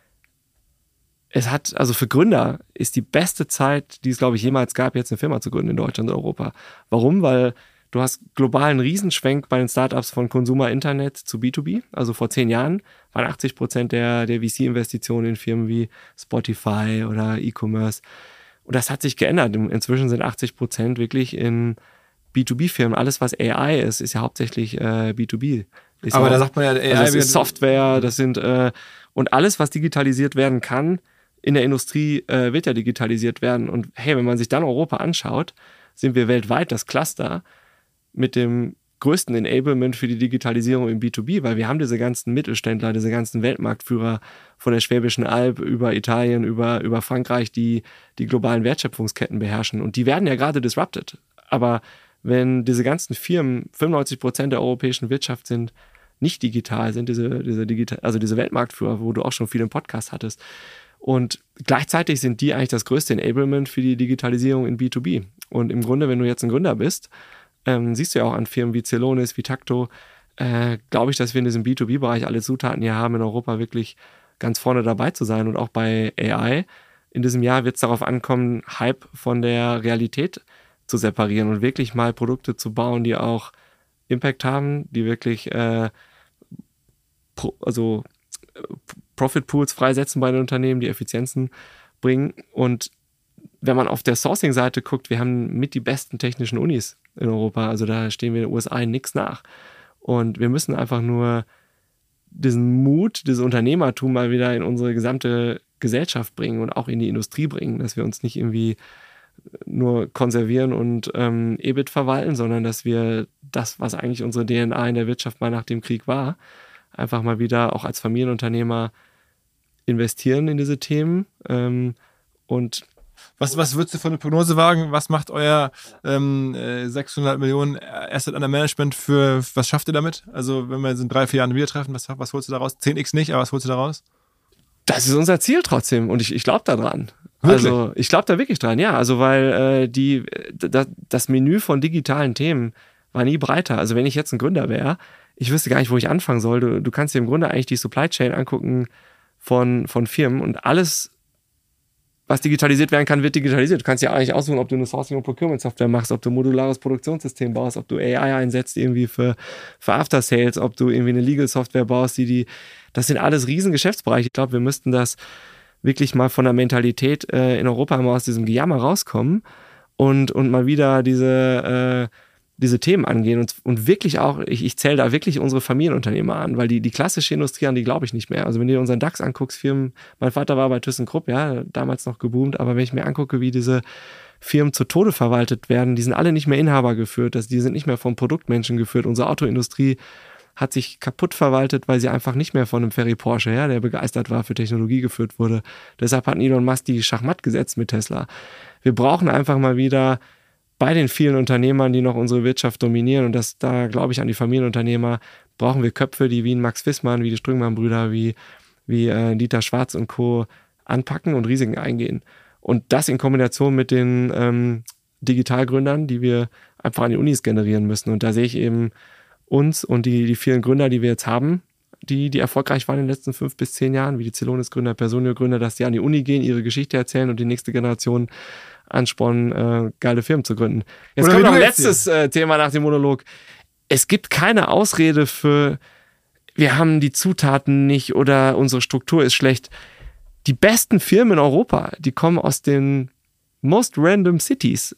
also für Gründer ist die beste Zeit, die es, glaube ich, jemals gab, jetzt eine Firma zu gründen in Deutschland und Europa. Warum? Weil du hast globalen Riesenschwenk bei den Startups von Consumer Internet zu B2B. Also vor 10 Jahren waren 80% der VC-Investitionen in Firmen wie Spotify oder E-Commerce. Und das hat sich geändert. Inzwischen sind 80% wirklich in B2B-Firmen. Alles, was AI ist ja hauptsächlich B2B. Aber da sagt man ja, AI das ist Software, das sind und alles, was digitalisiert werden kann, in der Industrie wird ja digitalisiert werden. Und hey, wenn man sich dann Europa anschaut, sind wir weltweit das Cluster mit dem größten Enablement für die Digitalisierung im B2B, weil wir haben diese ganzen Mittelständler, diese ganzen Weltmarktführer von der Schwäbischen Alb über Italien, über Frankreich, die globalen Wertschöpfungsketten beherrschen. Und die werden ja gerade disrupted. Aber wenn diese ganzen Firmen, 95% der europäischen Wirtschaft sind nicht digital, sind diese Weltmarktführer, wo du auch schon viel im Podcast hattest. Und gleichzeitig sind die eigentlich das größte Enablement für die Digitalisierung in B2B. Und im Grunde, wenn du jetzt ein Gründer bist, siehst du ja auch an Firmen wie Celonis, wie Tacto, glaube ich, dass wir in diesem B2B-Bereich alle Zutaten hier haben, in Europa wirklich ganz vorne dabei zu sein. Und auch bei AI in diesem Jahr wird es darauf ankommen, Hype von der Realität zu separieren und wirklich mal Produkte zu bauen, die auch Impact haben, die wirklich Profit Pools freisetzen bei den Unternehmen, die Effizienzen bringen. Und wenn man auf der Sourcing-Seite guckt, wir haben mit die besten technischen Unis in Europa, also da stehen wir in den USA nichts nach. Und wir müssen einfach nur diesen Mut, dieses Unternehmertum mal wieder in unsere gesamte Gesellschaft bringen und auch in die Industrie bringen, dass wir uns nicht irgendwie nur konservieren und EBIT verwalten, sondern dass wir das, was eigentlich unsere DNA in der Wirtschaft mal nach dem Krieg war, einfach mal wieder auch als Familienunternehmer investieren in diese Themen. Und Was würdest du für eine Prognose wagen? Was macht euer 600 Millionen Asset Under Management was schafft ihr damit? Also wenn wir jetzt in 3-4 Jahren wieder treffen, was holst du da raus? 10x nicht, aber was holst du da raus? Das ist unser Ziel trotzdem und ich glaube da dran. Wirklich? Also ich glaube da wirklich dran, ja. Also weil das Menü von digitalen Themen war nie breiter. Also wenn ich jetzt ein Gründer wäre, ich wüsste gar nicht, wo ich anfangen soll. Du kannst dir im Grunde eigentlich die Supply Chain angucken von Firmen und alles, was digitalisiert werden kann, wird digitalisiert. Du kannst ja eigentlich aussuchen, ob du eine Sourcing- und Procurement-Software machst, ob du ein modulares Produktionssystem baust, ob du AI einsetzt irgendwie für After-Sales, ob du irgendwie eine Legal-Software baust, das sind alles riesen Geschäftsbereiche. Ich glaube, wir müssten das wirklich mal von der Mentalität in Europa mal aus diesem Gejammer rauskommen und mal wieder diese Themen angehen und wirklich auch, ich zähle da wirklich unsere Familienunternehmer an, weil die klassische Industrie, an die glaube ich nicht mehr. Also wenn du dir unseren DAX anguckst, Firmen, mein Vater war bei ThyssenKrupp, ja, damals noch geboomt, aber wenn ich mir angucke, wie diese Firmen zu Tode verwaltet werden, die sind alle nicht mehr Inhaber geführt, die sind nicht mehr vom Produktmenschen geführt. Unsere Autoindustrie hat sich kaputt verwaltet, weil sie einfach nicht mehr von einem Ferry Porsche, ja, der begeistert war, für Technologie geführt wurde. Deshalb hat Elon Musk die Schachmatt gesetzt mit Tesla. Wir brauchen einfach mal wieder bei den vielen Unternehmern, die noch unsere Wirtschaft dominieren, und da glaube ich an die Familienunternehmer, brauchen wir Köpfe, die wie ein Max Fissmann, wie die Strüngmann-Brüder, wie Dieter Schwarz und Co. anpacken und Risiken eingehen. Und das in Kombination mit den Digitalgründern, die wir einfach an die Unis generieren müssen. Und da sehe ich eben uns und die vielen Gründer, die wir jetzt haben, die erfolgreich waren in den letzten 5 bis 10 Jahren, wie die Celonis-Gründer, Personio-Gründer, dass die an die Uni gehen, ihre Geschichte erzählen und die nächste Generation anspornen, geile Firmen zu gründen. Jetzt kommt noch ein letztes Thema nach dem Monolog. Es gibt keine Ausrede für, wir haben die Zutaten nicht oder unsere Struktur ist schlecht. Die besten Firmen in Europa, die kommen aus den most random cities.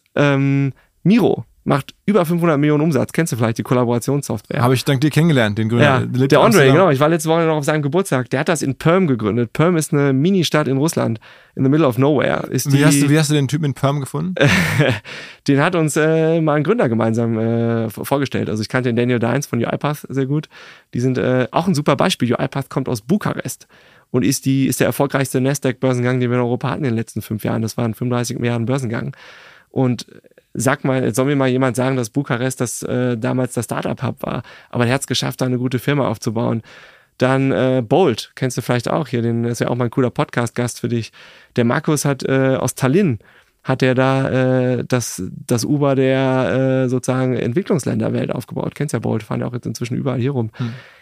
Miro macht über 500 Millionen Umsatz. Kennst du vielleicht die Kollaborationssoftware? Habe ich dank dir kennengelernt, den Gründer. Ja, der Andre, genau. Ich war letzte Woche noch auf seinem Geburtstag. Der hat das in Perm gegründet. Perm ist eine Mini-Stadt in Russland. In the middle of nowhere. Wie hast du den Typen in Perm gefunden? Den hat uns mal ein Gründer gemeinsam vorgestellt. Also ich kannte den Daniel Dines von UiPath sehr gut. Die sind auch ein super Beispiel. UiPath kommt aus Bukarest und ist der erfolgreichste Nasdaq-Börsengang, den wir in Europa hatten in den letzten 5 Jahren. Das war ein 35 Milliarden Börsengang. Und sag mal, soll mir mal jemand sagen, dass Bukarest damals das Startup-Hub war, aber der hat es geschafft, da eine gute Firma aufzubauen. Dann Bolt, kennst du vielleicht auch hier, ist ja auch mal ein cooler Podcast-Gast für dich. Der Markus hat aus Tallinn, hat er da das Uber der sozusagen Entwicklungsländerwelt aufgebaut. Kennst ja Bolt, fahren ja auch jetzt inzwischen überall hier rum.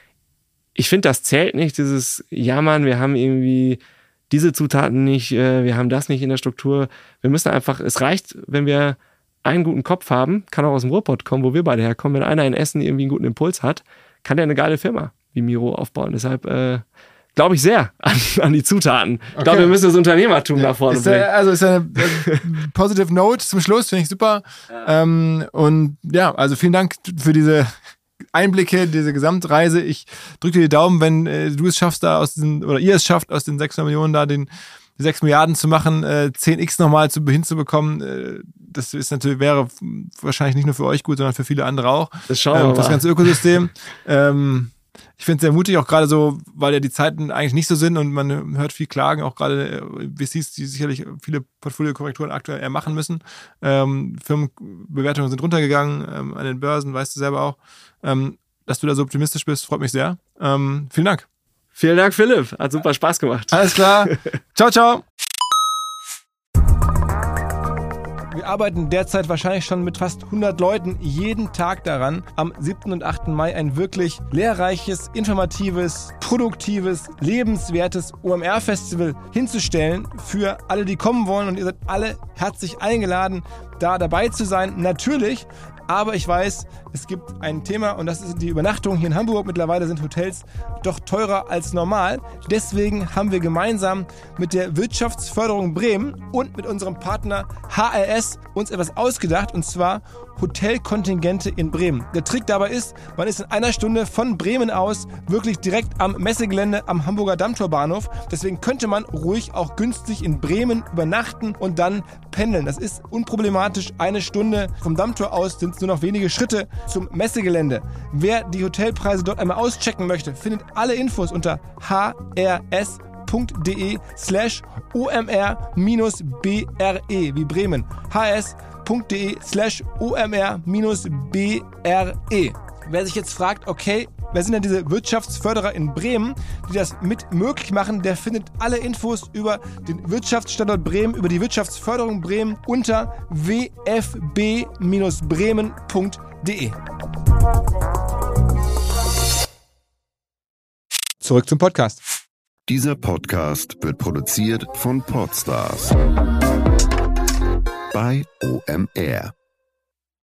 Ich finde, das zählt nicht, dieses Jammern, wir haben irgendwie diese Zutaten nicht, wir haben das nicht in der Struktur. Wir müssen einfach, es reicht, wenn wir einen guten Kopf haben, kann auch aus dem Ruhrpott kommen, wo wir beide herkommen. Wenn einer in Essen irgendwie einen guten Impuls hat, kann der eine geile Firma wie Miro aufbauen. Deshalb glaube ich sehr an die Zutaten. Okay. Ich glaube, wir müssen das Unternehmertum nach vorne bringen. Ist eine positive Note zum Schluss, finde ich super. Ja. Und ja, also vielen Dank für diese Einblicke, diese Gesamtreise. Ich drücke dir die Daumen, wenn du es schaffst, ihr es schafft, aus den 600 Millionen da die 6 Milliarden zu machen, 10x nochmal hinzubekommen. Das ist wäre wahrscheinlich nicht nur für euch gut, sondern für viele andere auch. Das ganze Ökosystem. Ich finde es sehr mutig, auch gerade so, weil ja die Zeiten eigentlich nicht so sind und man hört viel Klagen, auch gerade VCs, die sicherlich viele Portfoliokorrekturen aktuell eher machen müssen. Firmenbewertungen sind runtergegangen an den Börsen, weißt du selber auch. Dass du da so optimistisch bist, freut mich sehr. Vielen Dank. Vielen Dank, Philipp. Hat super Spaß gemacht. Alles klar. Ciao, ciao. Wir arbeiten derzeit wahrscheinlich schon mit fast 100 Leuten jeden Tag daran, am 7. und 8. Mai ein wirklich lehrreiches, informatives, produktives, lebenswertes OMR-Festival hinzustellen für alle, die kommen wollen. Und ihr seid alle herzlich eingeladen, da dabei zu sein. Natürlich, aber ich weiß, es gibt ein Thema und das ist die Übernachtung hier in Hamburg. Mittlerweile sind Hotels doch teurer als normal. Deswegen haben wir gemeinsam mit der Wirtschaftsförderung Bremen und mit unserem Partner HRS uns etwas ausgedacht, und zwar Hotelkontingente in Bremen. Der Trick dabei ist, man ist in einer Stunde von Bremen aus wirklich direkt am Messegelände am Hamburger Dammtorbahnhof. Deswegen könnte man ruhig auch günstig in Bremen übernachten und dann pendeln. Das ist unproblematisch. Eine Stunde vom Dammtor aus sind es nur noch wenige Schritte zum Messegelände. Wer die Hotelpreise dort einmal auschecken möchte, findet alle Infos unter hrs.de/omr-bre wie Bremen. hs.de/omr-bre. Wer sich jetzt fragt, okay, wer sind denn diese Wirtschaftsförderer in Bremen, die das mit möglich machen, der findet alle Infos über den Wirtschaftsstandort Bremen, über die Wirtschaftsförderung Bremen unter wfb-bremen.de. Zurück zum Podcast. Dieser Podcast wird produziert von Podstars bei OMR.